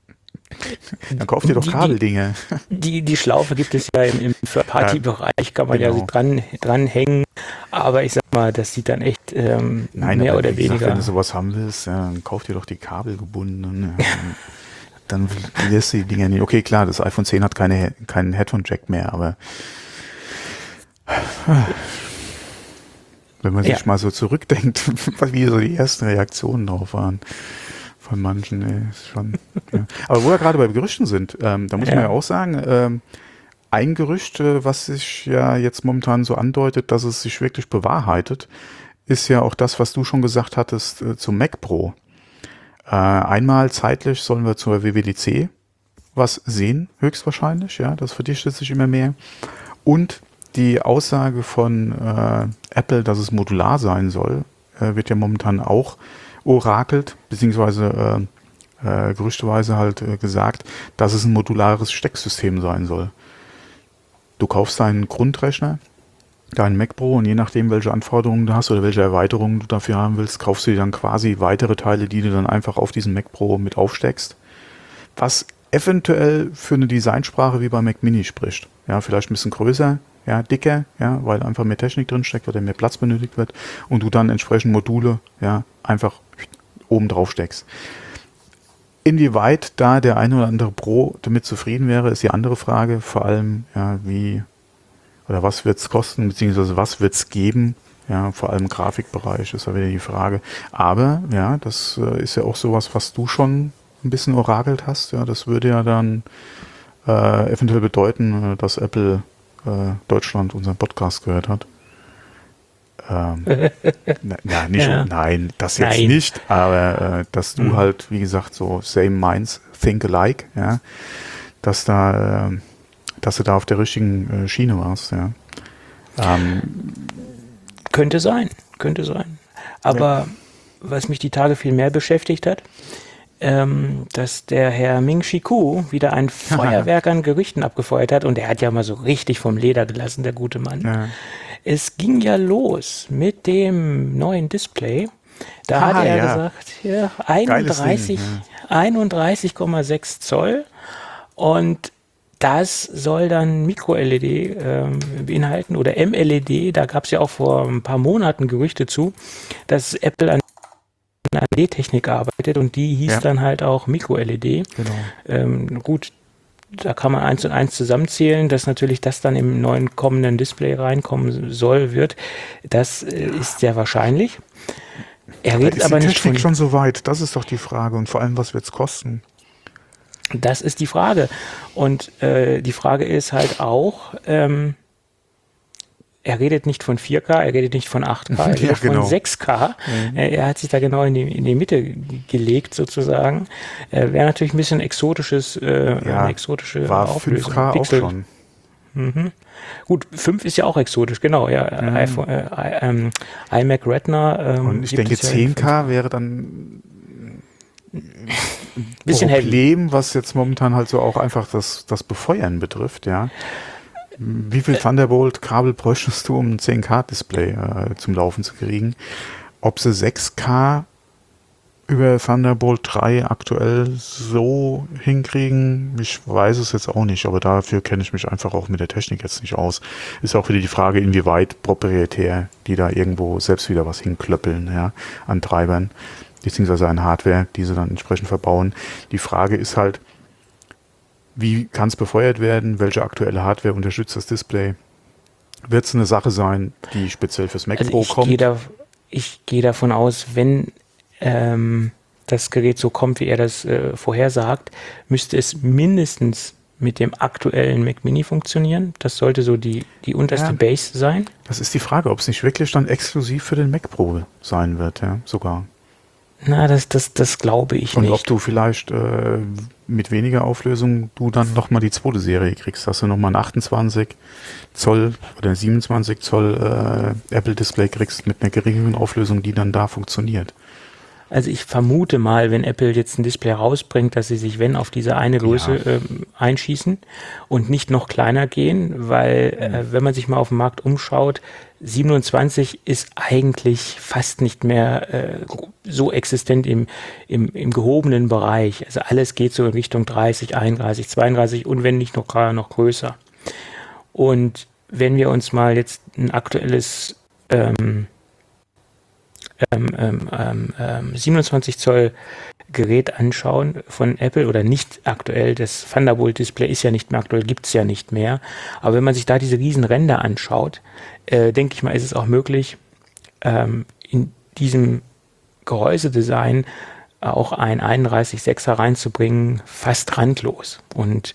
Dann kauft ihr doch Die- die- Kabeldinge. Die, die Schlaufe gibt es ja im, im Third-Party-Bereich, kann man genau. ja dran, dranhängen. Aber ich sag mal, das sieht dann echt ähm, Nein, mehr aber oder wie gesagt, weniger. wenn du sowas haben willst, ja, dann kauft ihr doch die kabelgebundenen. Ja, dann lässt du die Dinger nicht. Okay, klar, das iPhone zehn hat keine, keinen Headphone-Jack mehr, aber wenn man sich Ja. mal so zurückdenkt, wie so die ersten Reaktionen drauf waren von manchen, ey, ist schon. Ja. Aber wo wir gerade bei Gerüchten sind, ähm, da muss Ja. man ja auch sagen, ähm, ein Gerücht, äh, was sich ja jetzt momentan so andeutet, dass es sich wirklich bewahrheitet, ist ja auch das, was du schon gesagt hattest äh, zum Mac Pro. Äh, einmal zeitlich sollen wir zur W W D C was sehen, höchstwahrscheinlich, ja, das verdichtet sich immer mehr. Und die Aussage von äh, Apple, dass es modular sein soll, äh, wird ja momentan auch orakelt, beziehungsweise äh, äh, gerüchteweise halt äh, gesagt, dass es ein modulares Stecksystem sein soll. Du kaufst deinen Grundrechner, deinen Mac Pro, und je nachdem, welche Anforderungen du hast oder welche Erweiterungen du dafür haben willst, kaufst du dir dann quasi weitere Teile, die du dann einfach auf diesen Mac Pro mit aufsteckst. Was eventuell für eine Designsprache wie bei Mac Mini spricht. Ja, vielleicht ein bisschen größer, ja, dicker, ja, weil einfach mehr Technik drin steckt, weil mehr Platz benötigt wird und du dann entsprechend Module, ja, einfach oben drauf steckst. Inwieweit da der eine oder andere Pro damit zufrieden wäre, ist die andere Frage. Vor allem, ja, wie oder was wird es kosten, beziehungsweise was wird es geben? Ja, vor allem im Grafikbereich ist ja wieder die Frage. Aber, ja, das äh, ist ja auch sowas, was du schon ein bisschen orakelt hast. Ja, das würde ja dann äh, eventuell bedeuten, äh, dass Apple äh, Deutschland unseren Podcast gehört hat. Ähm, na, na, nicht, Ja. Nein, das jetzt Nein. nicht, aber äh, dass du Mhm. halt, wie gesagt, so same minds, think alike, ja, dass da, äh, dass du da auf der richtigen äh, Schiene warst, ja. Ähm, Könnte sein, könnte sein. Aber was mich die Tage viel mehr beschäftigt hat, ähm, dass der Herr Ming-Chi Kuo wieder ein Feuerwerk an Gerüchten abgefeuert hat, und er hat ja mal so richtig vom Leder gelassen, der gute Mann. ja. Es ging ja los mit dem neuen Display. Da Ah, hat er ja. gesagt, ja, Geiles einunddreißig, Ding, einunddreißig Komma sechs Zoll, und das soll dann Micro-L E D ähm, beinhalten oder M L E D. Da gab es ja auch vor ein paar Monaten Gerüchte zu, dass Apple an L E D-Technik arbeitet, und die hieß Ja. dann halt auch Micro-L E D. Genau. Ähm, gut, da kann man eins und eins zusammenzählen, dass natürlich das dann im neuen kommenden Display reinkommen soll, wird. Das äh, ist sehr wahrscheinlich. Er Da redet ist aber die nicht Technik von, schon so weit? Das ist doch die Frage. Und vor allem, was wird es kosten? das ist die Frage. Und äh, die Frage ist halt auch, ähm, er redet nicht von vier K, er redet nicht von acht K, er redet Ja, genau. von sechs K. Äh, Er hat sich da genau in die, in die Mitte g- gelegt sozusagen. Äh, Wäre natürlich ein bisschen exotisches, äh, Ja, eine exotische war Auflösung. fünf K auch Pixel. schon. Mhm. Gut, fünf ist ja auch exotisch, genau. Ja, iPhone, äh, I- ähm, iMac Retina. Ähm, Und ich gibt denke, es ja in zehn K wäre dann ein bisschen heavy. Problem, was jetzt momentan halt so auch einfach das, das Befeuern betrifft, ja. Wie viel Thunderbolt-Kabel bräuchtest du, um ein zehn K-Display äh, zum Laufen zu kriegen? Ob sie sechs K über Thunderbolt drei aktuell so hinkriegen, ich weiß es jetzt auch nicht, aber dafür kenne ich mich einfach auch mit der Technik jetzt nicht aus. Ist auch wieder die Frage, inwieweit proprietär die da irgendwo selbst wieder was hinklöppeln, ja, an Treibern, beziehungsweise an Hardware, die sie dann entsprechend verbauen. Die Frage ist halt, wie kann es befeuert werden? Welche aktuelle Hardware unterstützt das Display? Wird es eine Sache sein, die speziell fürs Mac Also Pro ich kommt? gehe da, ich gehe davon aus, wenn ähm, das Gerät so kommt, wie er das äh, vorhersagt, müsste es mindestens mit dem aktuellen Mac Mini funktionieren. Das sollte so die, die unterste Ja. Base sein. Das ist die Frage, ob es nicht wirklich dann exklusiv für den Mac Pro sein wird, ja, sogar. Na, das, das, das glaube ich Und nicht. ob du vielleicht äh, mit weniger Auflösung du dann nochmal die zweite Serie kriegst, dass du nochmal ein achtundzwanzig Zoll oder siebenundzwanzig Zoll äh, Apple Display kriegst mit einer geringeren Auflösung, die dann da funktioniert. Also ich vermute mal, wenn Apple jetzt ein Display rausbringt, dass sie sich, wenn, auf diese eine Größe Ja. ähm, einschießen und nicht noch kleiner gehen, weil Mhm. äh, wenn man sich mal auf dem Markt umschaut, siebenundzwanzig ist eigentlich fast nicht mehr äh, so existent im, im, im gehobenen Bereich. Also alles geht so in Richtung dreißig, einunddreißig, zweiunddreißig und wenn nicht noch gerade noch größer. Und wenn wir uns mal jetzt ein aktuelles ähm, ähm, ähm, ähm, siebenundzwanzig Zoll Gerät anschauen von Apple oder nicht aktuell, das Thunderbolt Display ist ja nicht mehr aktuell, gibt es ja nicht mehr. Aber wenn man sich da diese riesen Ränder anschaut, äh, denke ich mal, ist es auch möglich, ähm, in diesem Gehäusedesign auch ein einunddreißig Komma sechser reinzubringen, fast randlos. Und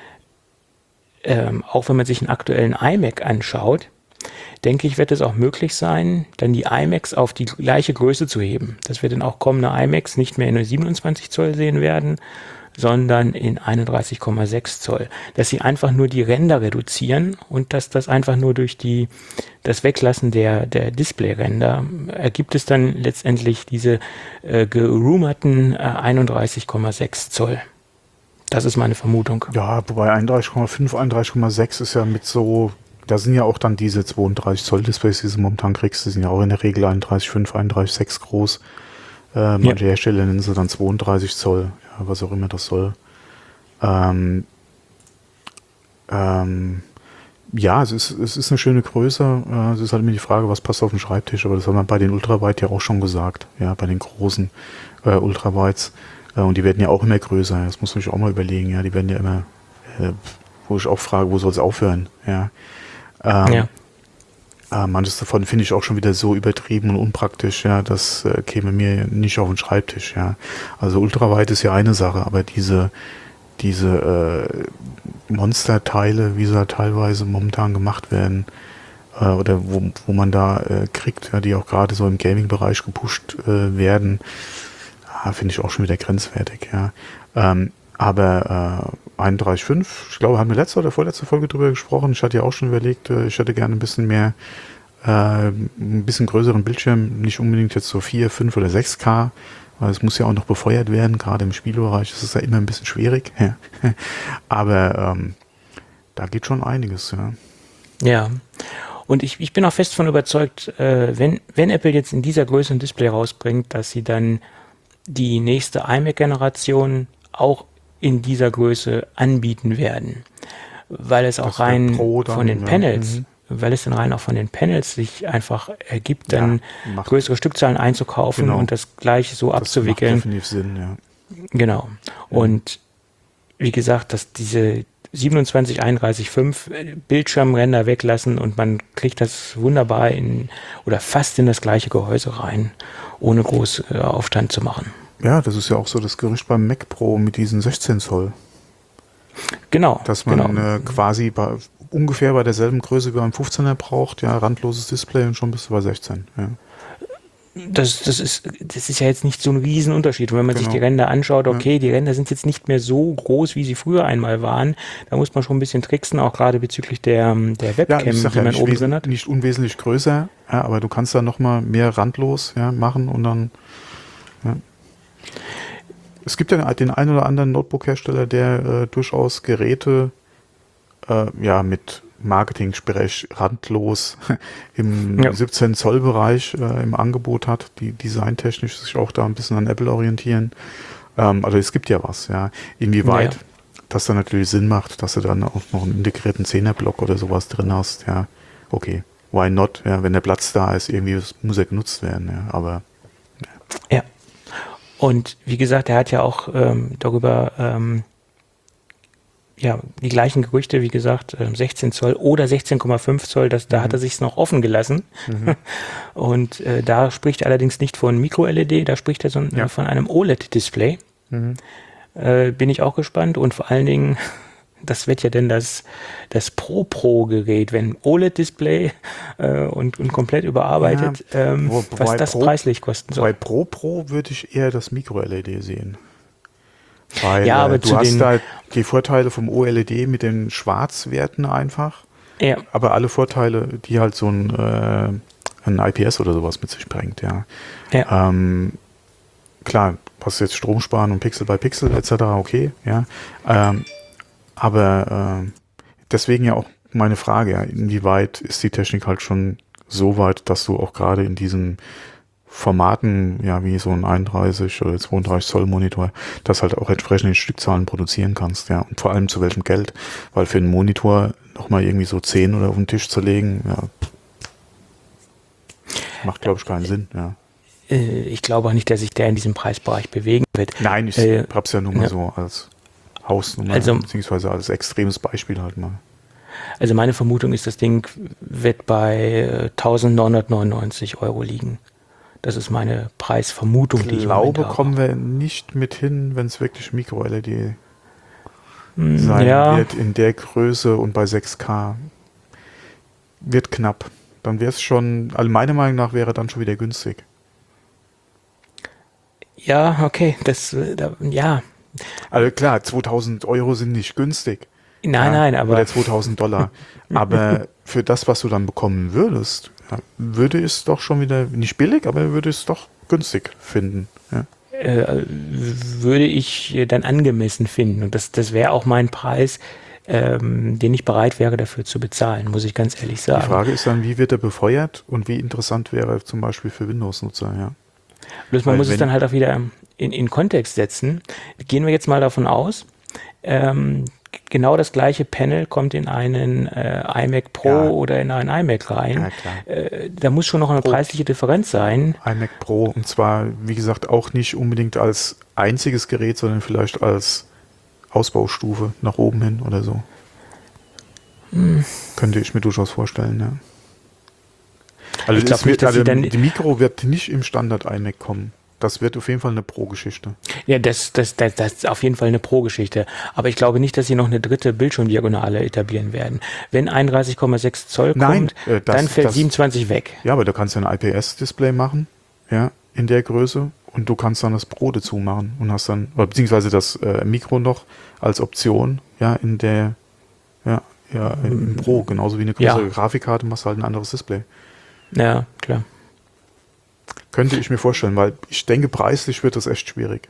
ähm, auch wenn man sich einen aktuellen iMac anschaut, denke ich, wird es auch möglich sein, dann die iMacs auf die gleiche Größe zu heben. Dass wir dann auch kommende iMacs nicht mehr in siebenundzwanzig Zoll sehen werden, sondern in einunddreißig Komma sechs Zoll. Dass sie einfach nur die Ränder reduzieren und dass das einfach nur durch die, das Weglassen der, der Display-Ränder ergibt es dann letztendlich diese äh, gerumerten äh, einunddreißig Komma sechs Zoll. Das ist meine Vermutung. Ja, wobei einunddreißig Komma fünf, einunddreißig Komma sechs ist ja mit so, da sind ja auch dann diese zweiunddreißig Zoll Displays, die du momentan kriegst, die sind ja auch in der Regel einunddreißig Komma fünf, einunddreißig Komma sechs groß. Äh, manche Ja. Hersteller nennen sie dann zweiunddreißig Zoll, ja, was auch immer das soll. Ähm, ähm, ja, es ist, es ist eine schöne Größe. Äh, es ist halt immer die Frage, was passt auf den Schreibtisch, aber das haben wir bei den Ultrawide ja auch schon gesagt, ja, bei den großen äh, Ultrawides. Äh, und die werden ja auch immer größer, das muss man sich auch mal überlegen, ja, die werden ja immer, äh, wo ich auch frage, wo soll es aufhören, ja. Ähm, Ja. äh, manches davon finde ich auch schon wieder so übertrieben und unpraktisch, ja, das äh, käme mir nicht auf den Schreibtisch, ja. Also ultraweit ist ja eine Sache, aber diese, diese äh, Monsterteile, wie sie halt teilweise momentan gemacht werden, äh, oder wo, wo man da äh, kriegt, ja, die auch gerade so im Gaming-Bereich gepusht äh, werden, ah, finde ich auch schon wieder grenzwertig, ja. Ähm, aber äh, einunddreißig Komma fünf, ich glaube, haben wir letzte oder vorletzte Folge drüber gesprochen. Ich hatte ja auch schon überlegt, äh, ich hätte gerne ein bisschen mehr, äh, ein bisschen größeren Bildschirm, nicht unbedingt jetzt so vier, fünf oder sechs K, weil es muss ja auch noch befeuert werden, gerade im Spielbereich ist es ja immer ein bisschen schwierig. Ja. Aber ähm, da geht schon einiges, ja. Ja, und ich, ich bin auch fest davon überzeugt, äh, wenn, wenn Apple jetzt in dieser Größe ein Display rausbringt, dass sie dann die nächste iMac-Generation auch in dieser Größe anbieten werden, weil es auch Das wär rein Pro dann, von den ja. Panels, Mhm. weil es dann rein auch von den Panels sich einfach ergibt, dann Ja, macht- größere Stückzahlen einzukaufen Genau. und das gleich so Das abzuwickeln. macht definitiv Sinn, ja. Genau. Und wie gesagt, dass diese siebenundzwanzig, einunddreißig Komma fünf Bildschirmränder weglassen und man kriegt das wunderbar in oder fast in das gleiche Gehäuse rein, ohne groß äh, Aufstand zu machen. Ja, das ist ja auch so das Gerücht beim Mac Pro mit diesen sechzehn Zoll. Genau. Dass man genau. äh, quasi bei, ungefähr bei derselben Größe wie beim fünfzehner braucht, ja, randloses Display und schon bist du bei sechzehn. Ja. Das, das, ist, das ist ja jetzt nicht so ein Riesenunterschied. Und wenn man Genau. sich die Ränder anschaut, okay, die Ränder sind jetzt nicht mehr so groß, wie sie früher einmal waren. Da muss man schon ein bisschen tricksen, auch gerade bezüglich der, der Ja, Webcam, ich sag die ja man nicht, oben wesen, drin hat. nicht unwesentlich größer, ja, aber du kannst da nochmal mehr randlos, ja, machen und dann, ja. Es gibt ja den einen oder anderen Notebook-Hersteller, der äh, durchaus Geräte äh, ja, mit Marketing-Sprech randlos im Ja. siebzehn Zoll Bereich äh, im Angebot hat, die designtechnisch sich auch da ein bisschen an Apple orientieren. Ähm, also es gibt ja was, ja. Inwieweit Ja. das dann natürlich Sinn macht, dass du dann auch noch einen integrierten Zehner-Block oder sowas drin hast, ja, okay. Why not? Ja, wenn der Platz da ist, irgendwie muss er genutzt werden, ja, aber Ja. Und wie gesagt, er hat ja auch ähm, darüber ähm, ja, die gleichen Gerüchte, wie gesagt, ähm, sechzehn Zoll oder sechzehn Komma fünf Zoll, das, da hat er sich noch offen gelassen. Und äh, da spricht er allerdings nicht von Micro-L E D, da spricht er so, Ja. äh, von einem O L E D-Display. Äh, bin ich auch gespannt und vor allen Dingen, das wird ja denn das, das Pro-Pro-Gerät, wenn O L E D-Display äh, und, und komplett überarbeitet, Ja, ähm, wo- was wobei das Pro- preislich kosten bei soll. Pro Pro würde ich eher das Micro-L E D sehen. Weil Ja, aber äh, du zu hast den- da die Vorteile vom O L E D mit den Schwarzwerten einfach, Ja, aber alle Vorteile, die halt so ein, äh, ein I P S oder sowas mit sich bringt, ja. ja. Ähm, klar, was jetzt Strom sparen und Pixel bei Pixel et cetera, okay, ja. Ähm, aber äh, deswegen ja auch meine Frage, ja, inwieweit ist die Technik halt schon so weit, dass du auch gerade in diesen Formaten, ja, wie so ein einunddreißig oder zweiunddreißig Zoll Monitor, das halt auch entsprechend in Stückzahlen produzieren kannst, ja, und vor allem zu welchem Geld, weil für einen Monitor nochmal irgendwie so zehn oder auf den Tisch zu legen, ja, macht, glaube ich, keinen Sinn, ja. Ich glaube auch nicht, dass sich der in diesem Preisbereich bewegen wird. Nein, ich äh, hab's ja nur mal ja. so als Hausnummer, Also, beziehungsweise als extremes Beispiel halt mal. Also meine Vermutung ist, das Ding wird bei eintausendneunhundertneunundneunzig Euro liegen. Das ist meine Preisvermutung, die ich Ich glaube, kommen wir nicht mit hin, wenn es wirklich Micro-L E D hm, sein ja. wird in der Größe und bei sechs K. Wird knapp. Dann wäre es schon, also meiner Meinung nach wäre dann schon wieder günstig. Ja, okay, das, da, ja. Also klar, zweitausend Euro sind nicht günstig. Nein, ja, nein, aber... Oder zweitausend Dollar. Aber für das, was du dann bekommen würdest, ja, würde es doch schon wieder, nicht billig, aber würde es doch günstig finden. Ja. Äh, würde ich dann angemessen finden. Und das, das wäre auch mein Preis, ähm, den ich bereit wäre, dafür zu bezahlen, muss ich ganz ehrlich sagen. Die Frage ist dann, wie wird er befeuert und wie interessant wäre er zum Beispiel für Windows-Nutzer, ja. Bloß man Weil muss es wenn- dann halt auch wieder in, in Kontext setzen. Gehen wir jetzt mal davon aus, ähm, genau das gleiche Panel kommt in einen äh, iMac Pro Ja. oder in einen iMac rein. Ja, klar. Äh, da muss schon noch eine Pro. preisliche Differenz sein. iMac Pro, und zwar, wie gesagt, auch nicht unbedingt als einziges Gerät, sondern vielleicht als Ausbaustufe nach oben hin oder so. Hm. Könnte ich mir durchaus vorstellen, ja. Also, Ich glaub es nicht, wird, dass also sie dann- die Mikro wird nicht im Standard iMac kommen. Das wird auf jeden Fall eine Pro-Geschichte. Ja, das, das, das, das ist auf jeden Fall eine Pro-Geschichte. Aber ich glaube nicht, dass sie noch eine dritte Bildschirmdiagonale etablieren werden. Wenn einunddreißig Komma sechs Zoll Nein, kommt, äh, das- dann fällt das- siebenundzwanzig weg. Ja, aber du kannst ja ein I P S-Display machen, ja, in der Größe, und du kannst dann das Pro dazu machen und hast dann, oder beziehungsweise das äh, Mikro noch als Option, ja, in der, ja, ja, im Pro, genauso wie eine größere Ja. Grafikkarte, machst du halt ein anderes Display. Ja, klar. Könnte ich mir vorstellen, weil ich denke, preislich wird das echt schwierig.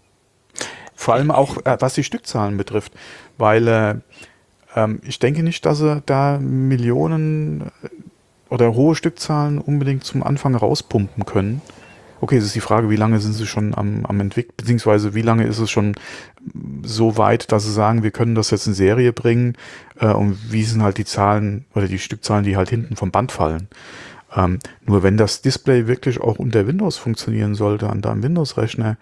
Vor allem auch, äh, was die Stückzahlen betrifft, weil äh, ähm, ich denke nicht, dass sie da Millionen äh, oder hohe Stückzahlen unbedingt zum Anfang rauspumpen können. Okay, es ist die Frage, wie lange sind sie schon am, am entwickeln, beziehungsweise wie lange ist es schon so weit, dass sie sagen, wir können das jetzt in Serie bringen, äh, und wie sind halt die Zahlen oder die Stückzahlen, die halt hinten vom Band fallen. Ähm, nur wenn das Display wirklich auch unter Windows funktionieren sollte, an deinem Windows-Rechner,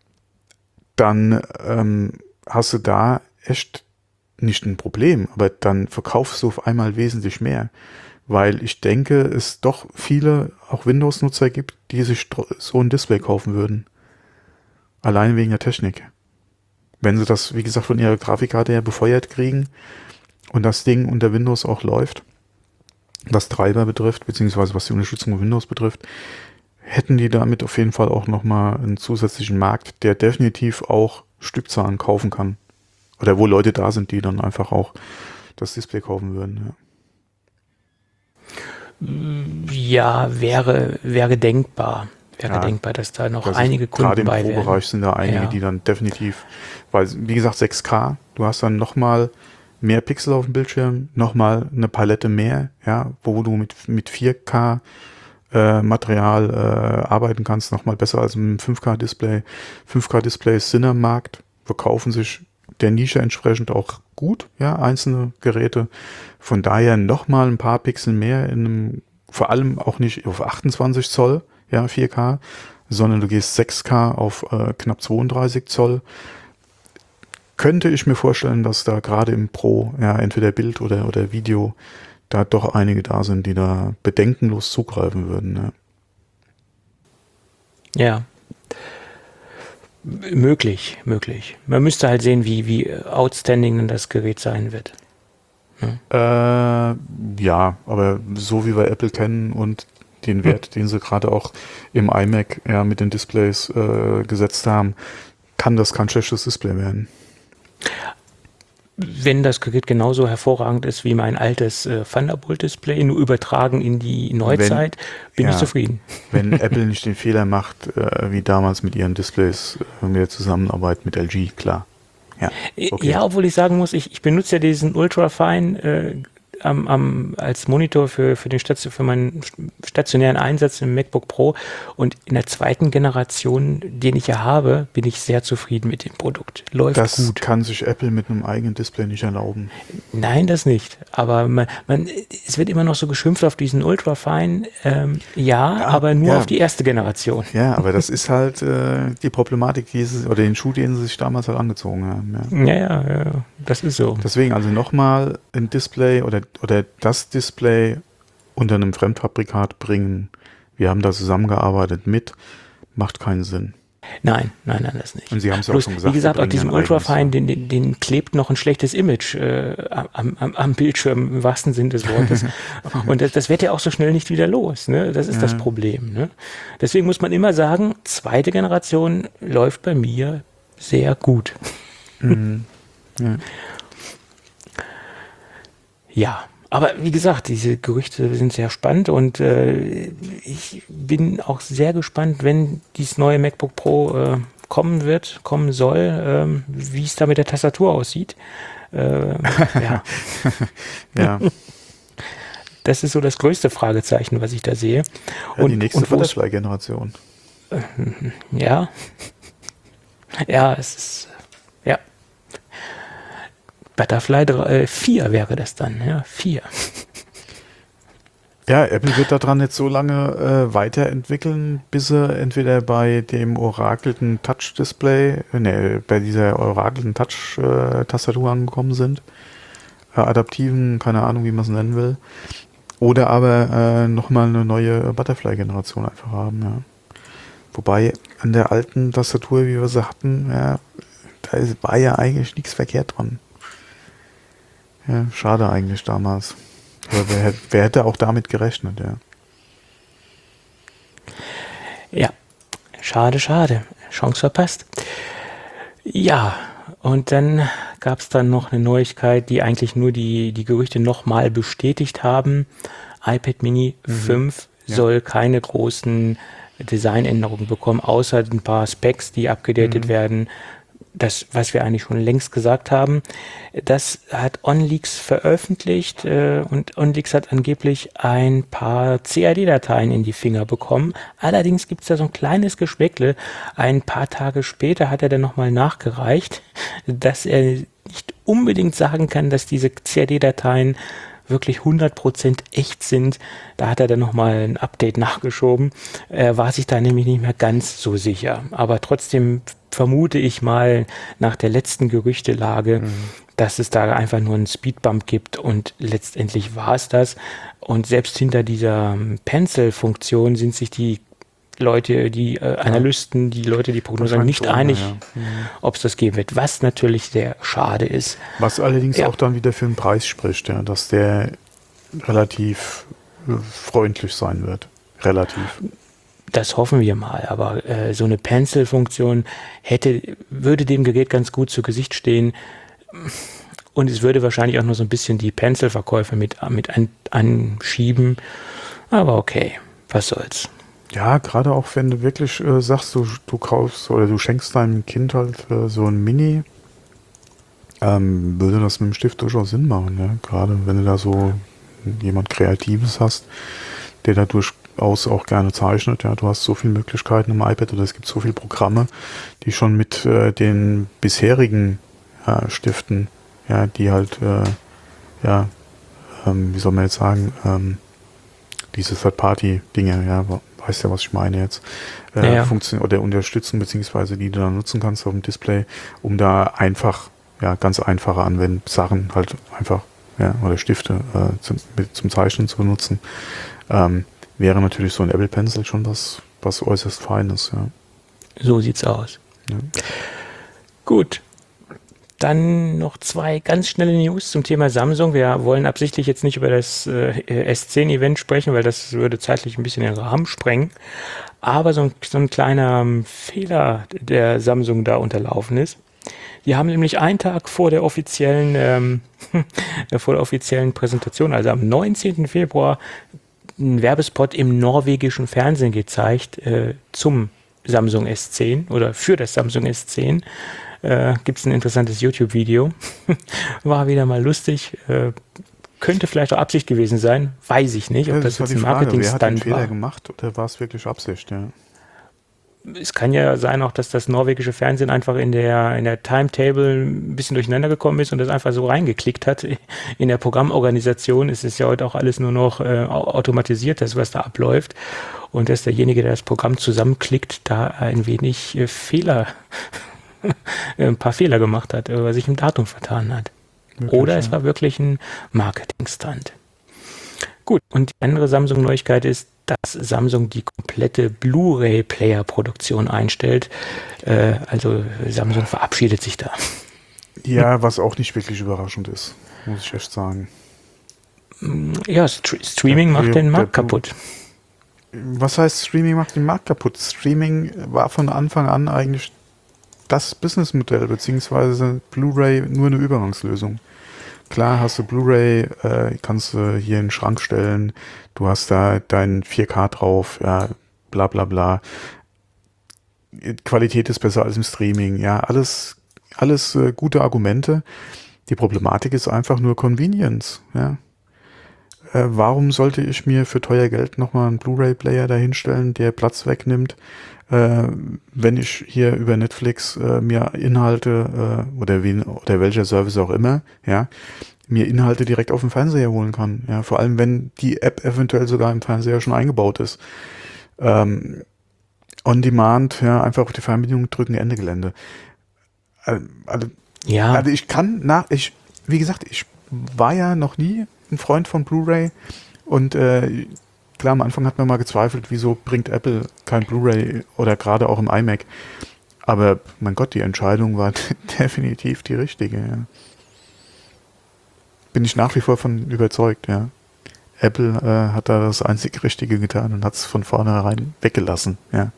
dann ähm, hast du da echt nicht ein Problem, aber dann verkaufst du auf einmal wesentlich mehr, weil ich denke, es doch viele auch Windows-Nutzer gibt, die sich tro- so ein Display kaufen würden. Allein wegen der Technik. Wenn sie das, wie gesagt, von ihrer Grafikkarte her befeuert kriegen und das Ding unter Windows auch läuft, was Treiber betrifft, beziehungsweise was die Unterstützung von Windows betrifft, hätten die damit auf jeden Fall auch nochmal einen zusätzlichen Markt, der definitiv auch Stückzahlen kaufen kann. Oder wo Leute da sind, die dann einfach auch das Display kaufen würden. Ja, Ja, wäre, wäre denkbar. Wäre Ja, denkbar, dass da noch Das ist- einige Kunden Gerade im bei wären. Pro-Bereich sind da einige, Ja. die dann definitiv, weil, wie gesagt, sechs K, du hast dann nochmal mehr Pixel auf dem Bildschirm, nochmal eine Palette mehr, ja, wo du mit, mit vier K äh, Material äh, arbeiten kannst, nochmal besser als mit einem fünf K Display. fünf K Displays sind am Markt, verkaufen sich der Nische entsprechend auch gut, ja, einzelne Geräte. Von daher nochmal ein paar Pixel mehr in einem, vor allem auch nicht auf achtundzwanzig Zoll, ja, vier K, sondern du gehst sechs K auf äh, knapp zweiunddreißig Zoll. Könnte ich mir vorstellen, dass da gerade im Pro, ja, entweder Bild oder, oder Video, da doch einige da sind, die da bedenkenlos zugreifen würden. Ja. Ja. M- Möglich, möglich. Man müsste halt sehen, wie, wie outstanding denn das Gerät sein wird. Äh, ja, aber so wie wir Apple kennen und den Wert, den sie gerade auch im iMac ja, mit den Displays äh, gesetzt haben, kann das kein schlechtes Display werden. wenn das Gerät genauso hervorragend ist wie mein altes äh, Thunderbolt-Display, nur übertragen in die Neuzeit, wenn, bin ja, ich zufrieden. Wenn Apple nicht den Fehler macht, äh, wie damals mit ihren Displays, äh, mit der Zusammenarbeit mit L G, klar. Ja, okay. Ja, obwohl ich sagen muss, ich, ich benutze ja diesen Ultrafine äh, am, am, als Monitor für, für, den Station, für meinen stationären Einsatz im MacBook Pro, und in der zweiten Generation, den ich ja habe, bin ich sehr zufrieden mit dem Produkt. Läuft das gut. Das kann sich Apple mit einem eigenen Display nicht erlauben. Nein, das nicht. Aber man, man, es wird immer noch so geschimpft auf diesen Ultrafine. Ähm, ja, ja, aber nur ja. auf die erste Generation. Ja, aber das ist halt äh, die Problematik, die sie, oder den Schuh, den sie sich damals halt angezogen haben. Ja, ja, ja, ja, das ist so. Deswegen also nochmal ein Display oder, oder das Display unter einem Fremdfabrikat bringen. Wir haben da zusammengearbeitet mit, macht keinen Sinn. Nein, nein, nein, das nicht. Und Sie haben es auch schon gesagt. Wie gesagt, auch diesem Ultrafine, den, den, den klebt noch ein schlechtes Image äh, am, am, am Bildschirm, im wahrsten Sinn des Wortes. Und das, das wird ja auch so schnell nicht wieder los. Ne? Das ist ja das Problem. Ne? Deswegen muss man immer sagen, zweite Generation läuft bei mir sehr gut. Mhm. Ja. Ja. Aber wie gesagt, diese Gerüchte sind sehr spannend, und äh, ich bin auch sehr gespannt, wenn dieses neue MacBook Pro äh, kommen wird, kommen soll, äh, wie es da mit der Tastatur aussieht. Äh, ja. ja. Das ist so das größte Fragezeichen, was ich da sehe. Ja, und, die nächste Butterfly-Generation. Äh, ja. Ja, es ist, ja. Butterfly vier wäre das dann, ja, vier. Ja, Apple wird daran jetzt so lange äh, weiterentwickeln, bis sie entweder bei dem orakelten Touch-Display, ne, bei dieser orakelten Touch-Tastatur angekommen sind, äh, adaptiven, keine Ahnung, wie man es nennen will, oder aber äh, nochmal eine neue Butterfly-Generation einfach haben, ja. Wobei an der alten Tastatur, wie wir sie hatten, ja, da war ja eigentlich nichts verkehrt dran. Ja, schade eigentlich damals. Aber wer, hätte, wer hätte auch damit gerechnet, ja. Ja, schade, schade. Chance verpasst. Ja, und dann gab es dann noch eine Neuigkeit, die eigentlich nur die, die Gerüchte nochmal bestätigt haben. iPad Mini mhm. fünf ja. soll keine großen Designänderungen bekommen, außer ein paar Specs, die abgedatet mhm. werden. Das, was wir eigentlich schon längst gesagt haben, das hat OnLeaks veröffentlicht äh, und OnLeaks hat angeblich ein paar C A D-Dateien in die Finger bekommen. Allerdings gibt es da so ein kleines Geschmäckle. Ein paar Tage später hat er dann nochmal nachgereicht, dass er nicht unbedingt sagen kann, dass diese C A D-Dateien wirklich hundert Prozent echt sind. Da hat er dann nochmal ein Update nachgeschoben. Er war sich da nämlich nicht mehr ganz so sicher. Aber trotzdem vermute ich mal nach der letzten Gerüchtelage, mhm. dass es da einfach nur einen Speedbump gibt, und letztendlich war es das. Und selbst hinter dieser Pencil-Funktion sind sich die Leute, die äh, Analysten, die Leute, die prognostizieren, nicht schon, einig, ja. mhm. ob es das geben wird, was natürlich sehr schade ist. Was allerdings ja. auch dann wieder für den Preis spricht, ja, dass der relativ äh, freundlich sein wird. Relativ. Das hoffen wir mal, aber äh, so eine Pencil-Funktion hätte, würde dem Gerät ganz gut zu Gesicht stehen, und es würde wahrscheinlich auch nur so ein bisschen die Pencil-Verkäufe mit, mit an, anschieben, aber okay, was soll's. Ja, gerade auch wenn du wirklich äh, sagst, du, du kaufst oder du schenkst deinem Kind halt äh, so ein Mini, ähm, würde das mit dem Stift durchaus Sinn machen, ja? Gerade wenn du da so jemand Kreatives hast, der da durchaus auch gerne zeichnet, ja, du hast so viele Möglichkeiten im iPad, oder es gibt so viele Programme, die schon mit äh, den bisherigen äh, Stiften, ja, die halt, äh, ja, ähm, wie soll man jetzt sagen, ähm, diese Third-Party-Dinge, ja, weißt ja, was ich meine jetzt, äh, ja, ja. funktionieren oder unterstützen, beziehungsweise die du dann nutzen kannst auf dem Display, um da einfach, ja, ganz einfache Anwendsachen halt einfach, ja, oder Stifte äh, zum, mit, zum Zeichnen zu benutzen, ähm, wäre natürlich so ein Apple Pencil schon was, was äußerst Feines, ja. So sieht's aus. Ja. Gut. Dann noch zwei ganz schnelle News zum Thema Samsung. Wir wollen absichtlich jetzt nicht über das äh, S zehn Event sprechen, weil das würde zeitlich ein bisschen den Rahmen sprengen. Aber so ein, so ein kleiner ähm, Fehler, der Samsung da unterlaufen ist. Die haben nämlich einen Tag vor der offiziellen, ähm, vor der offiziellen Präsentation, also am neunzehnten Februar, einen Werbespot im norwegischen Fernsehen gezeigt äh, zum Samsung S zehn oder für das Samsung S zehn. Äh, Gibt es ein interessantes YouTube-Video. War wieder mal lustig. Äh, könnte vielleicht auch Absicht gewesen sein. Weiß ich nicht, ob Ja, das, das jetzt ein war die Frage. Wer hat den Marketing-Stunt Fehler war. gemacht oder war es wirklich Absicht? Ja. Es kann ja sein auch, dass das norwegische Fernsehen einfach in der, in der Timetable ein bisschen durcheinander gekommen ist und das einfach so reingeklickt hat. In der Programmorganisation ist es ja heute auch alles nur noch äh, automatisiert, das, was da abläuft. Und dass derjenige, der das Programm zusammenklickt, da ein wenig äh, Fehler, ein paar Fehler gemacht hat, oder sich im Datum vertan hat. Wirklich, Oder ja. es war wirklich ein Marketing-Stunt. Gut, und die andere Samsung-Neuigkeit ist, dass Samsung die komplette Blu-ray-Player-Produktion einstellt. Äh, also Samsung verabschiedet sich da. Ja, was auch nicht wirklich überraschend ist, muss ich echt sagen. Ja, St- Streaming Der- macht den der Markt Blu- kaputt. Was heißt Streaming macht den Markt kaputt? Streaming war von Anfang an eigentlich das Businessmodell, beziehungsweise Blu-ray nur eine Übergangslösung. Klar hast du Blu-ray, äh, kannst du hier in den Schrank stellen, du hast da dein vier K drauf, ja, bla bla bla. Qualität ist besser als im Streaming, ja, alles, alles äh, gute Argumente. Die Problematik ist einfach nur Convenience, ja. Äh, warum sollte ich mir für teuer Geld nochmal einen Blu-ray-Player dahinstellen, der Platz wegnimmt, äh, wenn ich hier über Netflix äh, mir Inhalte äh, oder, wen, oder welcher Service auch immer, ja, mir Inhalte direkt auf dem Fernseher holen kann. Ja, vor allem, wenn die App eventuell sogar im Fernseher schon eingebaut ist. Ähm, on Demand, ja, einfach auf die Fernbedienung drücken, Ende Gelände. Also, also, Ja, also ich kann nach, ich, wie gesagt, ich war ja noch nie ein Freund von Blu-ray und äh, klar, am Anfang hat man mal gezweifelt, wieso bringt Apple kein Blu-ray oder gerade auch im iMac. Aber mein Gott, die Entscheidung war definitiv die richtige. Ja. Bin ich nach wie vor von überzeugt, ja. Apple äh, hat da das einzig Richtige getan und hat es von vornherein weggelassen, ja.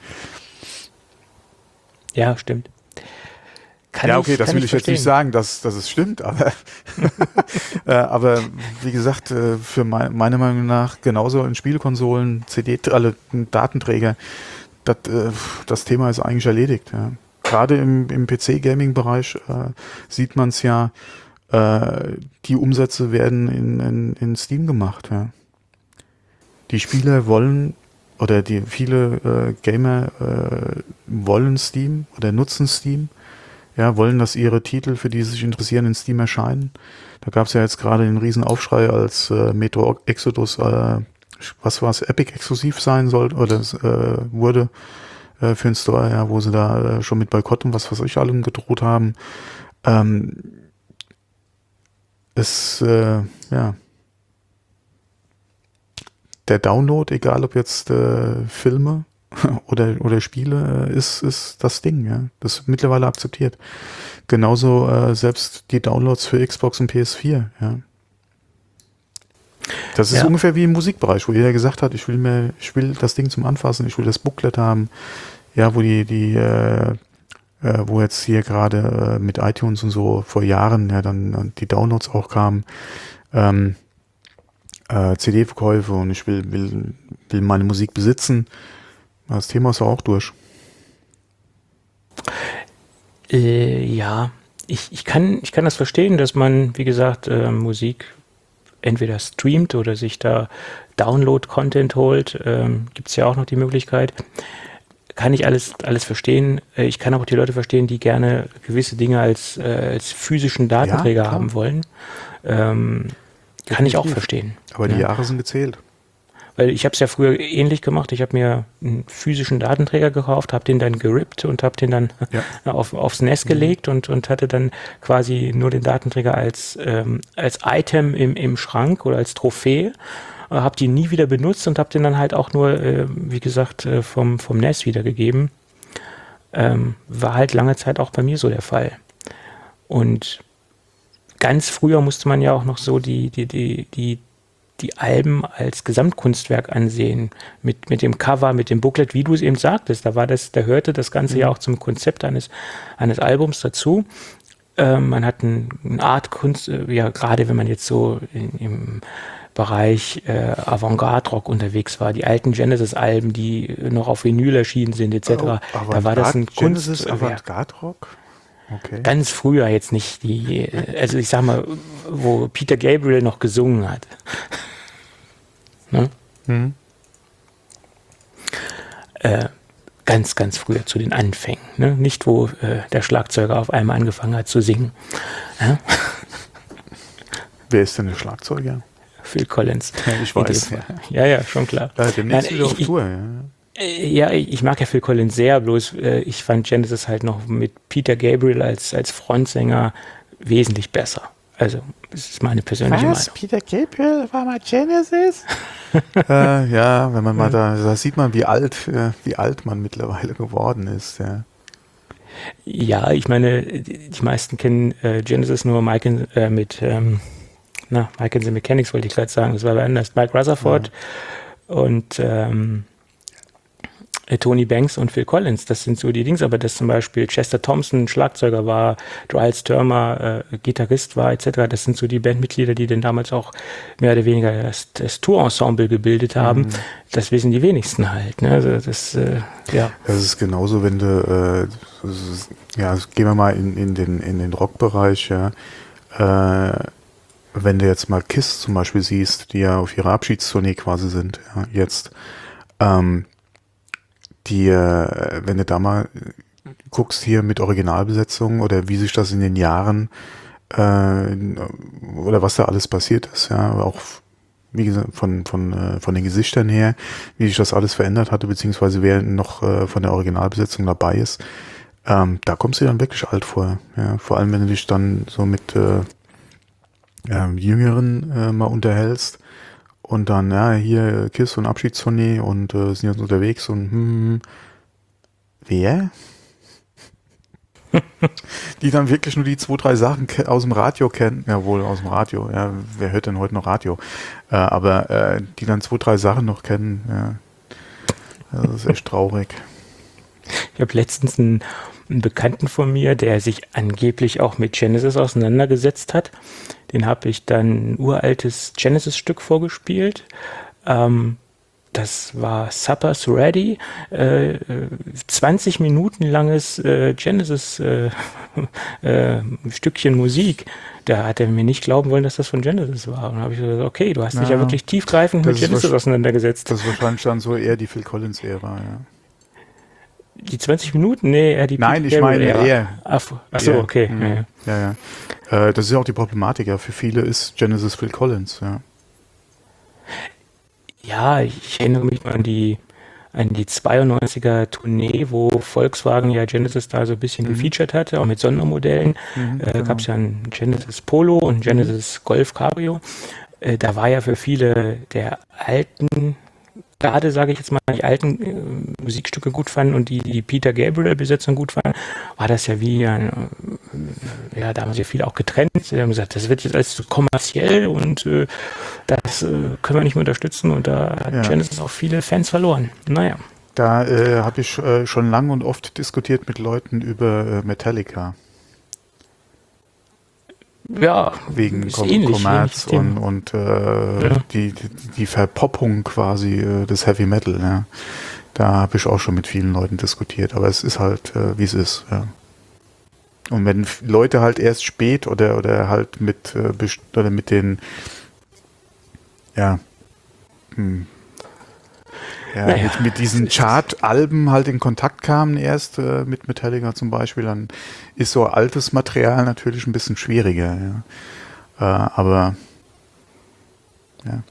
ja, stimmt. Kann ja, ich- okay, das kann will ich jetzt verstehen. nicht sagen, dass, dass es stimmt, aber, äh, aber wie gesagt, äh, für mein, meiner Meinung nach genauso in Spielkonsolen, C D, alle Datenträger, das, äh, das Thema ist eigentlich erledigt. Ja. Gerade im, im P C-Gaming-Bereich äh, sieht man es ja, äh, die Umsätze werden in, in, in Steam gemacht. Ja. Die Spieler wollen oder die viele äh, Gamer äh, wollen Steam oder nutzen Steam. Ja, wollen, dass ihre Titel, für die sie sich interessieren, in Steam erscheinen. Da gab es ja jetzt gerade den riesen Aufschrei, als äh, Metro Exodus, äh, was war es, Epic exklusiv sein sollte oder äh, wurde äh, für den Store, ja, wo sie da äh, schon mit Boykott und was weiß ich allem gedroht haben. Ähm, es, äh, ja, der Download, egal ob jetzt äh, Filme oder oder Spiele, äh, ist ist das Ding, ja. Das ist mittlerweile akzeptiert. Genauso äh, selbst die Downloads für Xbox und P S vier, ja. Das ist Ja. ungefähr wie im Musikbereich, wo jeder gesagt hat, ich will mir, ich will das Ding zum Anfassen, ich will das Booklet haben, ja, wo die die äh, äh, wo jetzt hier gerade äh, mit iTunes und so vor Jahren ja dann äh, die Downloads auch kamen. Ähm, äh, C D-Verkäufe und ich will, will, will meine Musik besitzen. Das Thema ist ja auch durch. Äh, ja, ich, ich, kann, ich kann das verstehen, dass man, wie gesagt, äh, Musik entweder streamt oder sich da Download-Content holt. Ähm, Gibt es ja auch noch die Möglichkeit. Kann ich alles, alles verstehen. Äh, Ich kann auch die Leute verstehen, die gerne gewisse Dinge als, äh, als physischen Datenträger klar. haben wollen. Ähm, kann ich auch Definitiv. verstehen. Aber die Ja. Jahre sind gezählt. Weil ich habe es ja früher ähnlich gemacht. Ich habe mir einen physischen Datenträger gekauft, habe den dann gerippt und habe den dann Ja. auf, aufs N E S gelegt und, und hatte dann quasi nur den Datenträger als, ähm, als Item im, im Schrank oder als Trophäe. Äh, habe die nie wieder benutzt und habe den dann halt auch nur, äh, wie gesagt, äh, vom, vom N E S wiedergegeben. Ähm, war halt lange Zeit auch bei mir so der Fall. Und ganz früher musste man ja auch noch so die, die, die, die, die Alben als Gesamtkunstwerk ansehen. Mit, mit dem Cover, mit dem Booklet, wie du es eben sagtest. Da war das, da hörte das Ganze ja auch zum Konzept eines, eines Albums dazu. Äh, man hat ein, eine Art Kunst, äh, ja, gerade wenn man jetzt so in, im Bereich äh, Avantgarde-Rock unterwegs war, die alten Genesis-Alben, die noch auf Vinyl erschienen sind, et cetera. Oh, Da war das ein Genesis Kunstwerk. Avantgarde-Rock? Okay. Ganz früher jetzt nicht die, äh, also ich sag mal, wo Peter Gabriel noch gesungen hat. Ne? Hm. Äh, ganz, ganz früher zu den Anfängen. Ne? Nicht, wo äh, der Schlagzeuger auf einmal angefangen hat zu singen. Ja? Wer ist denn der Schlagzeuger? Phil Collins. Ja, ich weiß. Ja. ja, ja, schon klar. Ja, demnächst Nein, wieder auf ich, Tour. Ja. Ja, ich mag ja Phil Collins sehr, bloß äh, ich fand Genesis halt noch mit Peter Gabriel als, als Frontsänger wesentlich besser. Also, das ist meine persönliche Was? Meinung. Peter Gabriel war mal Genesis? äh, ja, wenn man mal da, da sieht man, wie alt, äh, wie alt man mittlerweile geworden ist. Ja, Ja, ich meine, die, die meisten kennen äh, Genesis nur Mike in, äh, mit ähm, na, Mike and the Mechanics, wollte ich gerade sagen. Das war bei anders Mike Rutherford ja. und ähm, Tony Banks und Phil Collins, das sind so die Dings, aber dass zum Beispiel Chester Thompson Schlagzeuger war, Giles Turmer äh, Gitarrist war, et cetera, das sind so die Bandmitglieder, die dann damals auch mehr oder weniger das, das Tourensemble gebildet haben. Mhm. Das wissen die wenigsten halt. Ne? Also das, äh, ja. Das ist genauso, wenn du, äh, ist, ja, gehen wir mal in, in den, in den Rockbereich, ja, äh, wenn du jetzt mal Kiss zum Beispiel siehst, die ja auf ihrer Abschiedstournee quasi sind, ja, jetzt, ähm, die, äh, wenn du da mal guckst hier mit Originalbesetzung oder wie sich das in den Jahren äh, oder was da alles passiert ist, ja, auch wie gesagt von von äh, von den Gesichtern her, wie sich das alles verändert hatte, beziehungsweise wer noch äh, von der Originalbesetzung dabei ist, ähm, da kommst du dann wirklich alt vor, ja, vor allem wenn du dich dann so mit äh, ja, Jüngeren äh, mal unterhältst. Und dann, ja, hier Kiss und Abschiedstournee und äh, sind jetzt unterwegs und hm, wer? Die dann wirklich nur die zwei, drei Sachen ke- aus dem Radio kennen. Ja, wohl aus dem Radio. Ja, wer hört denn heute noch Radio? Äh, aber äh, die dann zwei, drei Sachen noch kennen. Ja, das ist echt traurig. Ich habe letztens einen, einen Bekannten von mir, der sich angeblich auch mit Genesis auseinandergesetzt hat. Den habe ich dann ein uraltes Genesis-Stück vorgespielt. Ähm, das war Supper's Ready. Äh, zwanzig Minuten langes äh, Genesis äh, äh, Stückchen Musik. Da hat er mir nicht glauben wollen, dass das von Genesis war. Und dann habe ich gesagt, okay, du hast dich ja, ja wirklich tiefgreifend mit Genesis auseinandergesetzt. Das ist wahrscheinlich dann so eher die Phil Collins-Ära, ja. Die zwanzig Minuten? Nee, eher die Nein, ich meine eher. Ach, ach so, okay. Mhm. Ja, ja. ja. Äh, das ist ja auch die Problematik. Ja. Für viele ist Genesis Phil Collins. Ja, ja ich erinnere mich mal an die, an die zweiundneunziger Tournee, wo Volkswagen ja Genesis da so ein bisschen mhm. gefeatured hatte, auch mit Sondermodellen. Mhm, äh, genau. Gab es ja ein Genesis Polo und Genesis mhm. Golf Cabrio. Äh, da war ja für viele der alten gerade, sage ich jetzt mal, die alten äh, Musikstücke gut fanden und die, die Peter Gabriel-Besetzung gut fanden, war das ja wie, äh, ja, da haben sie viel auch getrennt. Sie haben gesagt, das wird jetzt alles zu kommerziell und äh, das äh, können wir nicht mehr unterstützen und da hat ja. Genesis auch viele Fans verloren. Naja. Da äh, habe ich äh, schon lange und oft diskutiert mit Leuten über äh, Metallica. Ja, wegen Kom- ähnlich, Kommerz ähnlich und, und äh, ja. die, die, die Verpoppung quasi äh, des Heavy Metal. Ja. Da habe ich auch schon mit vielen Leuten diskutiert, aber es ist halt, äh, wie es ist. Ja. Und wenn Leute halt erst spät oder oder halt mit äh, best- oder mit den ja, hm, ja naja. mit, mit diesen Chart-Alben halt in Kontakt kamen erst äh, mit Metallica zum Beispiel, dann ist so altes Material natürlich ein bisschen schwieriger. Ja. Äh, aber ja.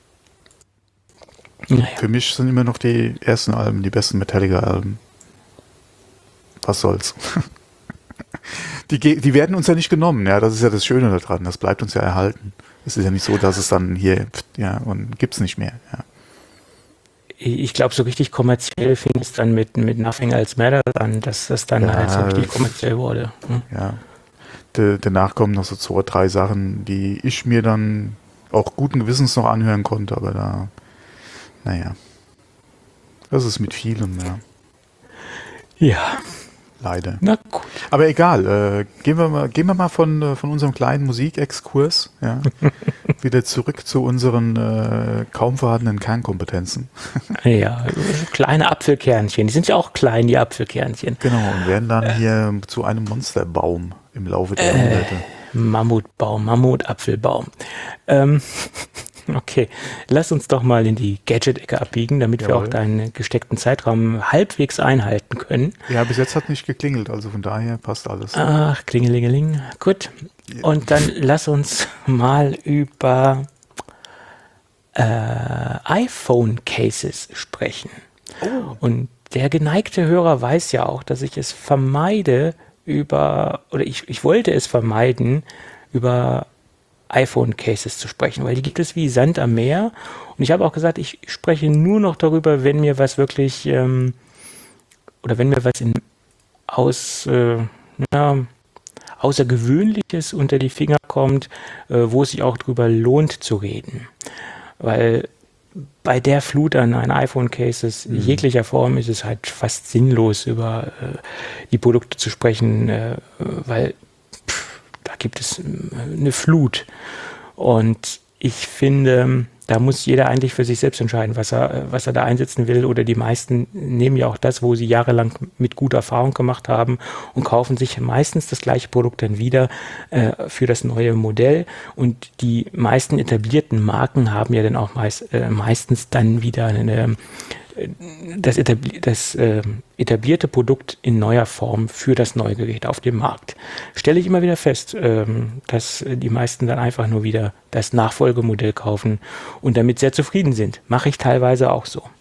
Naja. Für mich sind immer noch die ersten Alben die besten Metallica-Alben. Was soll's. Die, die werden uns ja nicht genommen, ja, das ist ja das Schöne daran, das bleibt uns ja erhalten. Es ist ja nicht so, dass es dann hier, ja, und gibt's nicht mehr, ja. Ich glaube, so richtig kommerziell fing es dann mit, mit Nothing Else Matters an, dass das dann ja, halt so richtig kommerziell wurde. Hm? Ja, D- danach kommen noch so zwei, drei Sachen, die ich mir dann auch guten Gewissens noch anhören konnte, aber da, naja, das ist mit vielem, ja. Ja, leider. Na gut. Aber egal, äh, gehen wir mal, gehen wir mal von, äh, von unserem kleinen Musikexkurs ja, wieder zurück zu unseren äh, kaum vorhandenen Kernkompetenzen. Ja, kleine Apfelkernchen. Die sind ja auch klein, die Apfelkernchen. Genau, und werden dann äh, hier zu einem Monsterbaum im Laufe der äh, Jahrhunderte. Mammutbaum, Mammutapfelbaum. Ähm, okay, lass uns doch mal in die Gadget-Ecke abbiegen, damit Jawohl. wir auch deinen gesteckten Zeitraum halbwegs einhalten können. Ja, bis jetzt hat nicht geklingelt, also von daher passt alles. Ach, klingelingeling. Gut. Ja. Und dann lass uns mal über äh, iPhone-Cases sprechen. Oh. Und der geneigte Hörer weiß ja auch, dass ich es vermeide, über, oder ich, ich wollte es vermeiden, über iPhone-Cases zu sprechen, weil die gibt es wie Sand am Meer. Und ich habe auch gesagt, ich spreche nur noch darüber, wenn mir was wirklich, ähm, oder wenn mir was in aus, äh, ja, Außergewöhnliches unter die Finger kommt, äh, wo es sich auch drüber lohnt zu reden. Weil bei der Flut an, an iPhone-Cases mhm. jeglicher Form ist es halt fast sinnlos, über äh, die Produkte zu sprechen, äh, weil pff, da gibt es äh, eine Flut. Und ich finde, da muss jeder eigentlich für sich selbst entscheiden, was er, was er da einsetzen will. Oder die meisten nehmen ja auch das, wo sie jahrelang mit guter Erfahrung gemacht haben und kaufen sich meistens das gleiche Produkt dann wieder äh, für das neue Modell. Und die meisten etablierten Marken haben ja dann auch meist, äh, meistens dann wieder eine, das, etabli- das äh, etablierte Produkt in neuer Form für das neue Gerät auf dem Markt. Stelle ich immer wieder fest, ähm, dass die meisten dann einfach nur wieder das Nachfolgemodell kaufen und damit sehr zufrieden sind. Mache ich teilweise auch so.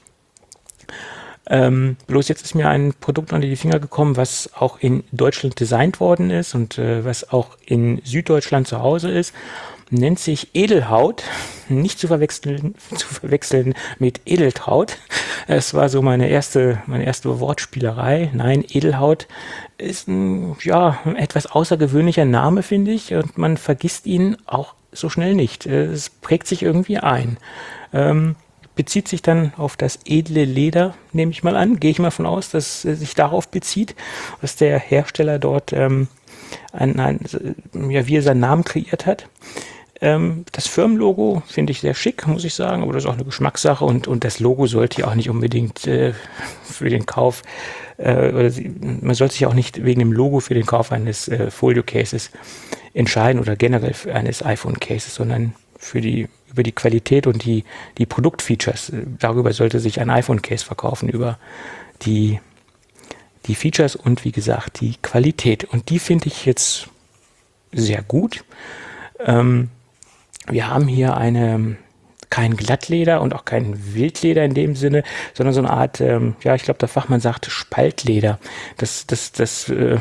Ähm, bloß jetzt ist mir ein Produkt unter die Finger gekommen, was auch in Deutschland designt worden ist und äh, was auch in Süddeutschland zu Hause ist. Nennt sich Edelhaut, nicht zu verwechseln, zu verwechseln mit Edeltraut. Es war so meine erste, meine erste Wortspielerei. Nein, Edelhaut ist ein, ja, ein etwas außergewöhnlicher Name, finde ich, und man vergisst ihn auch so schnell nicht. Es prägt sich irgendwie ein. Ähm, bezieht sich dann auf das edle Leder, nehme ich mal an. Gehe ich mal von aus, dass es sich darauf bezieht, dass der Hersteller dort ähm, ein, ein, ja, wie er seinen Namen kreiert hat. Ähm, das Firmenlogo finde ich sehr schick, muss ich sagen, aber das ist auch eine Geschmackssache und, und das Logo sollte ja auch nicht unbedingt äh, für den Kauf, äh, oder sie, man sollte sich auch nicht wegen dem Logo für den Kauf eines äh, Folio-Cases entscheiden oder generell für eines iPhone-Cases, sondern für die, über die Qualität und die, die Produktfeatures. Darüber sollte sich ein iPhone-Case verkaufen, über die, die Features und wie gesagt die Qualität. Und die finde ich jetzt sehr gut. Ähm, Wir haben hier eine, kein Glattleder und auch kein Wildleder in dem Sinne, sondern so eine Art, ähm, ja, ich glaube, der Fachmann sagt Spaltleder. Das, das, das äh,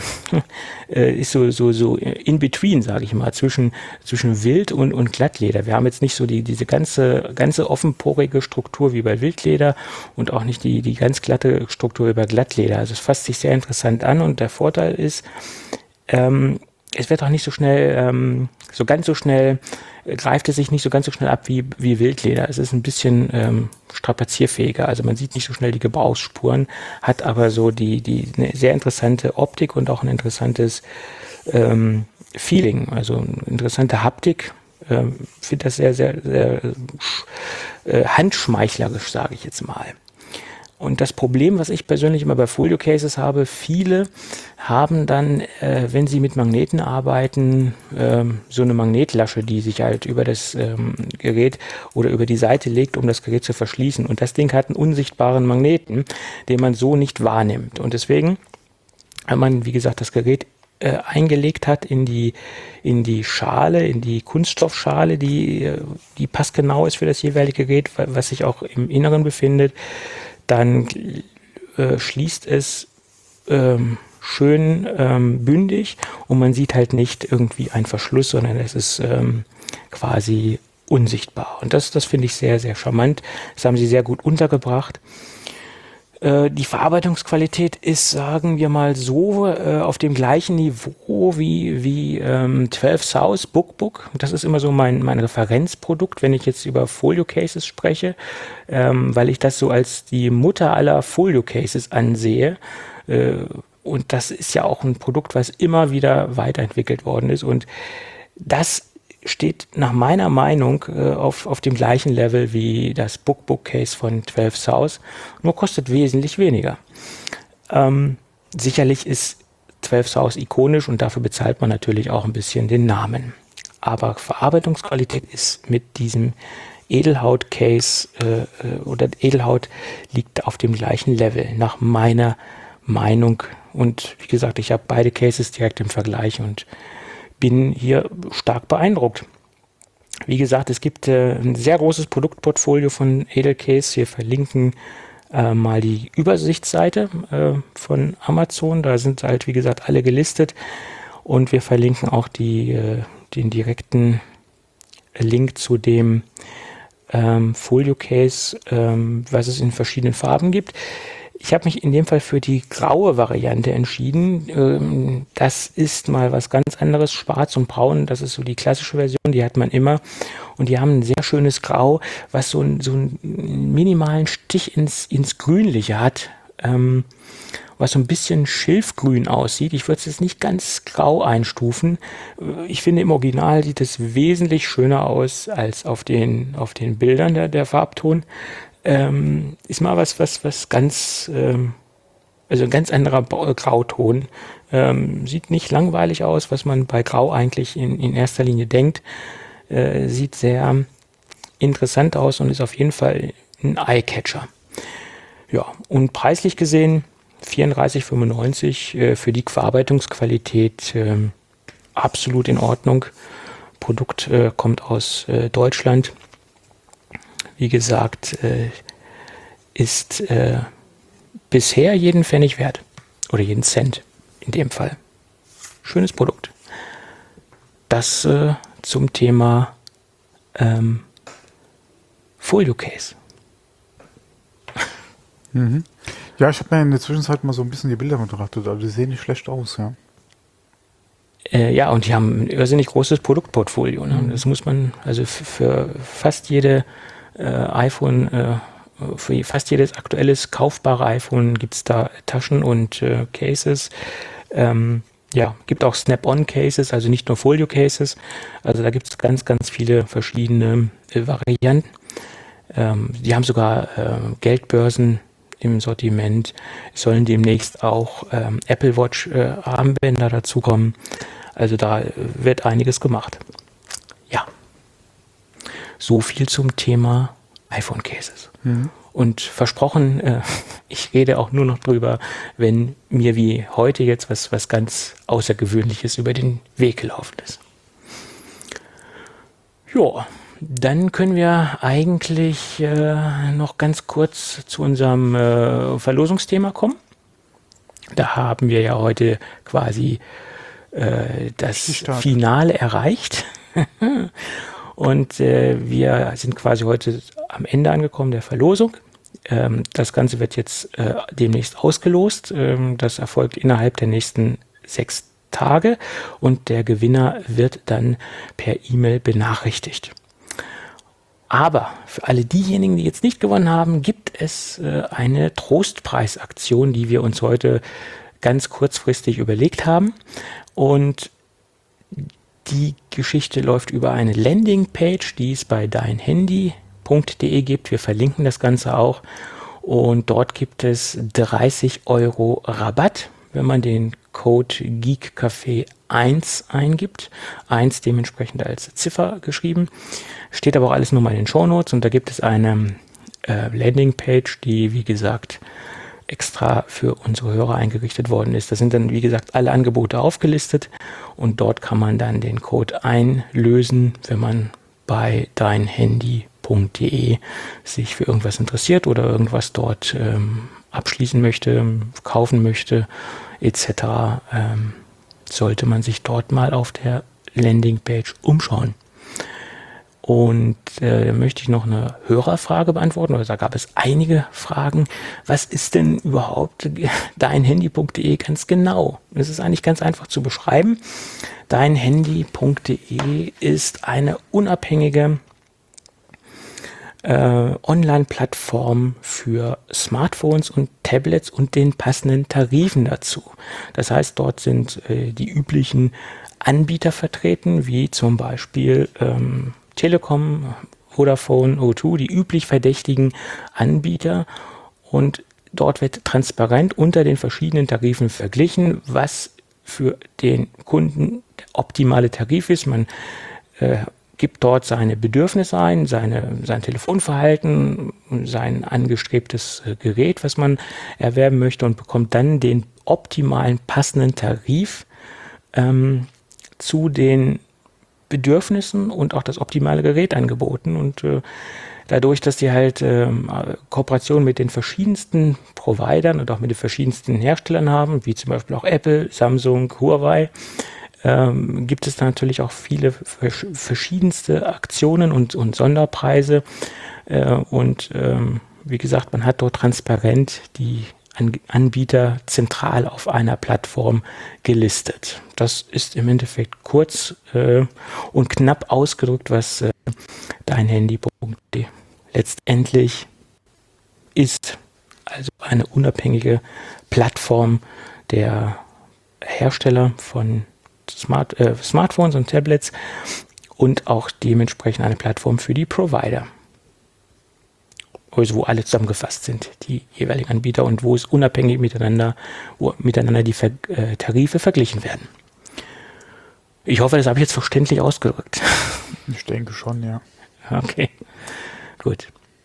ist so, so, so in between, sage ich mal, zwischen, zwischen Wild und, und Glattleder. Wir haben jetzt nicht so die, diese ganze, ganze offenporige Struktur wie bei Wildleder und auch nicht die, die ganz glatte Struktur wie bei Glattleder. Also es fasst sich sehr interessant an und der Vorteil ist, ähm, es wird auch nicht so schnell, ähm, so ganz so schnell, äh, greift es sich nicht so ganz so schnell ab wie, wie Wildleder. Es ist ein bisschen ähm, strapazierfähiger, also man sieht nicht so schnell die Gebrauchsspuren, hat aber so die, die eine sehr interessante Optik und auch ein interessantes ähm, Feeling, also eine interessante Haptik. Ich ähm, finde das sehr, sehr, sehr äh, handschmeichlerisch, sage ich jetzt mal. Und das Problem, was ich persönlich immer bei Folio-Cases habe, viele haben dann, äh, wenn sie mit Magneten arbeiten, ähm, so eine Magnetlasche, die sich halt über das ähm, Gerät oder über die Seite legt, um das Gerät zu verschließen. Und das Ding hat einen unsichtbaren Magneten, den man so nicht wahrnimmt. Und deswegen, wenn man, wie gesagt, das Gerät äh, eingelegt hat in die, in die Schale, in die Kunststoffschale, die, die passgenau ist für das jeweilige Gerät, was sich auch im Inneren befindet, dann äh, schließt es ähm, schön ähm, bündig und man sieht halt nicht irgendwie einen Verschluss, sondern es ist ähm, quasi unsichtbar. Und das, das finde ich sehr, sehr charmant. Das haben sie sehr gut untergebracht. Äh, die Verarbeitungsqualität ist, sagen wir mal so, äh, auf dem gleichen Niveau wie, wie ähm, zwölf South Bookbook. Das ist immer so mein, mein Referenzprodukt, wenn ich jetzt über Folio-Cases spreche, ähm, weil ich das so als die Mutter aller Folio-Cases ansehe. Äh, und das ist ja auch ein Produkt, was immer wieder weiterentwickelt worden ist. Und das steht nach meiner Meinung äh, auf, auf dem gleichen Level wie das Bookbook Case von zwölf South, nur kostet wesentlich weniger. Ähm, sicherlich ist zwölf South ikonisch und dafür bezahlt man natürlich auch ein bisschen den Namen. Aber Verarbeitungsqualität ist mit diesem Edelhaut-Case äh, oder Edelhaut liegt auf dem gleichen Level, nach meiner Meinung. Und wie gesagt, ich habe beide Cases direkt im Vergleich und bin hier stark beeindruckt. Wie gesagt, es gibt äh, ein sehr großes Produktportfolio von Edelcase. Wir verlinken äh, mal die Übersichtsseite äh, von Amazon. Da sind halt, wie gesagt, alle gelistet. Und wir verlinken auch die, äh, den direkten Link zu dem ähm, Folio-Case, ähm, was es in verschiedenen Farben gibt. Ich habe mich in dem Fall für die graue Variante entschieden. Ähm, das ist mal was ganz anderes. Schwarz und Braun, das ist so die klassische Version, die hat man immer. Und die haben ein sehr schönes Grau, was so, ein, so einen minimalen Stich ins, ins Grünliche hat. Ähm, was so ein bisschen schilfgrün aussieht. Ich würde es jetzt nicht ganz grau einstufen. Ich finde, im Original sieht es wesentlich schöner aus als auf den, auf den Bildern, der, der Farbton. Ähm, ist mal was, was, was ganz, ähm, also ein ganz anderer Grauton. Ähm, sieht nicht langweilig aus, was man bei Grau eigentlich in, in erster Linie denkt. Äh, sieht sehr interessant aus und ist auf jeden Fall ein Eyecatcher. Ja, und preislich gesehen vierunddreißig fünfundneunzig äh, für die Verarbeitungsqualität äh, absolut in Ordnung. Produkt äh, kommt aus äh, Deutschland. Wie gesagt, äh, ist äh, bisher jeden Pfennig wert. Oder jeden Cent in dem Fall. Schönes Produkt. Das äh, zum Thema ähm, Folio Case. Mhm. Ja, ich habe mir in der Zwischenzeit mal so ein bisschen die Bilder betrachtet, aber die sehen nicht schlecht aus, ja. Äh, ja, und die haben ein irrsinnig großes Produktportfolio. Ne? Mhm. Das muss man, also f- für fast jede äh, iPhone, äh, für fast jedes aktuelles kaufbare iPhone gibt es da Taschen und äh, Cases. Ähm, ja, gibt auch Snap-on-Cases, also nicht nur Folio-Cases. Also da gibt es ganz, ganz viele verschiedene äh, Varianten. Ähm, die haben sogar äh, Geldbörsen im Sortiment. Es sollen demnächst auch ähm, Apple Watch äh, Armbänder dazukommen. Also da äh, wird einiges gemacht. Ja. So viel zum Thema iPhone Cases. Mhm. Und versprochen, äh, ich rede auch nur noch drüber, wenn mir wie heute jetzt was, was ganz Außergewöhnliches über den Weg gelaufen ist. Ja. Dann können wir eigentlich äh, noch ganz kurz zu unserem äh, Verlosungsthema kommen. Da haben wir ja heute quasi äh, das Finale erreicht. Und äh, wir sind quasi heute am Ende angekommen der Verlosung. Ähm, das Ganze wird jetzt äh, demnächst ausgelost. Ähm, das erfolgt innerhalb der nächsten sechs Tage und der Gewinner wird dann per E-Mail benachrichtigt. Aber für alle diejenigen, die jetzt nicht gewonnen haben, gibt es äh, eine Trostpreisaktion, die wir uns heute ganz kurzfristig überlegt haben. Und die Geschichte läuft über eine Landingpage, die es bei deinhandy punkt de gibt. Wir verlinken das Ganze auch. Und dort gibt es dreißig Euro Rabatt, wenn man den Code GeekCafé eins eingibt. eins dementsprechend als Ziffer geschrieben. Steht aber auch alles nur mal in den Shownotes und da gibt es eine äh, Landingpage, die wie gesagt extra für unsere Hörer eingerichtet worden ist. Da sind dann wie gesagt alle Angebote aufgelistet und dort kann man dann den Code einlösen, wenn man bei deinhandy punkt de sich für irgendwas interessiert oder irgendwas dort ähm, abschließen möchte, kaufen möchte et cetera. Ähm, sollte man sich dort mal auf der Landingpage umschauen. Und äh, da möchte ich noch eine Hörerfrage beantworten, oder da gab es einige Fragen. Was ist denn überhaupt deinhandy punkt de ganz genau? Das ist eigentlich ganz einfach zu beschreiben. deinhandy punkt de ist eine unabhängige äh, Online-Plattform für Smartphones und Tablets und den passenden Tarifen dazu. Das heißt, dort sind äh, die üblichen Anbieter vertreten, wie zum Beispiel ähm, Telekom, Vodafone, O zwei, die üblich verdächtigen Anbieter. Und dort wird transparent unter den verschiedenen Tarifen verglichen, was für den Kunden der optimale Tarif ist. Man äh, gibt dort seine Bedürfnisse ein, seine, sein Telefonverhalten, sein angestrebtes äh, Gerät, was man erwerben möchte, und bekommt dann den optimalen, passenden Tarif ähm, zu den Bedürfnissen und auch das optimale Gerät angeboten. Und äh, dadurch, dass die halt ähm, Kooperationen mit den verschiedensten Providern und auch mit den verschiedensten Herstellern haben, wie zum Beispiel auch Apple, Samsung, Huawei, ähm, gibt es da natürlich auch viele vers verschiedenste Aktionen und, und Sonderpreise. Äh, und ähm, wie gesagt, man hat dort transparent die An Anbieter zentral auf einer Plattform gelistet. Das ist im Endeffekt kurz äh, und knapp ausgedrückt, was äh, dein Handy punkt de letztendlich ist. Also eine unabhängige Plattform der Hersteller von Smart, äh, Smartphones und Tablets und auch dementsprechend eine Plattform für die Provider. Also wo alle zusammengefasst sind, die jeweiligen Anbieter, und wo es unabhängig miteinander, wo miteinander die Ver äh, Tarife verglichen werden. Ich hoffe, das habe ich jetzt verständlich ausgedrückt. Ich denke schon, ja. Okay, gut.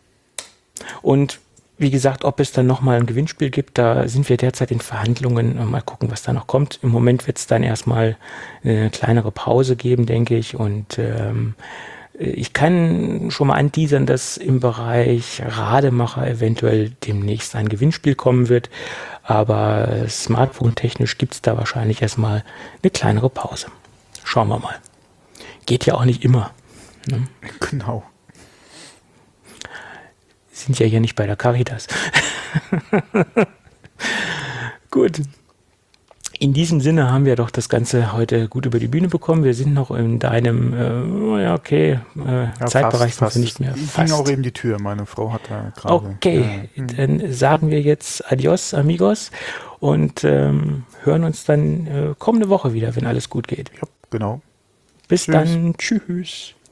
Und wie gesagt, ob es dann nochmal ein Gewinnspiel gibt, da sind wir derzeit in Verhandlungen. Mal gucken, was da noch kommt. Im Moment wird es dann erstmal eine kleinere Pause geben, denke ich. Und ähm, ich kann schon mal anteasern, dass im Bereich Rademacher eventuell demnächst ein Gewinnspiel kommen wird. Aber Smartphone-technisch gibt es da wahrscheinlich erstmal eine kleinere Pause. Schauen wir mal. Geht ja auch nicht immer. Ne? Genau. Sind ja hier nicht bei der Caritas. Gut. In diesem Sinne haben wir doch das Ganze heute gut über die Bühne bekommen. Wir sind noch in deinem, äh, ja okay, äh, Ja, Zeitbereich fast, sind wir nicht mehr. Ich Fast. ging auch eben die Tür. Meine Frau hat da gerade. Okay, Ja, dann sagen wir jetzt Adios, amigos, und ähm, hören uns dann äh, kommende Woche wieder, wenn alles gut geht. ja, genau. Bis Tschüss. dann. Tschüss.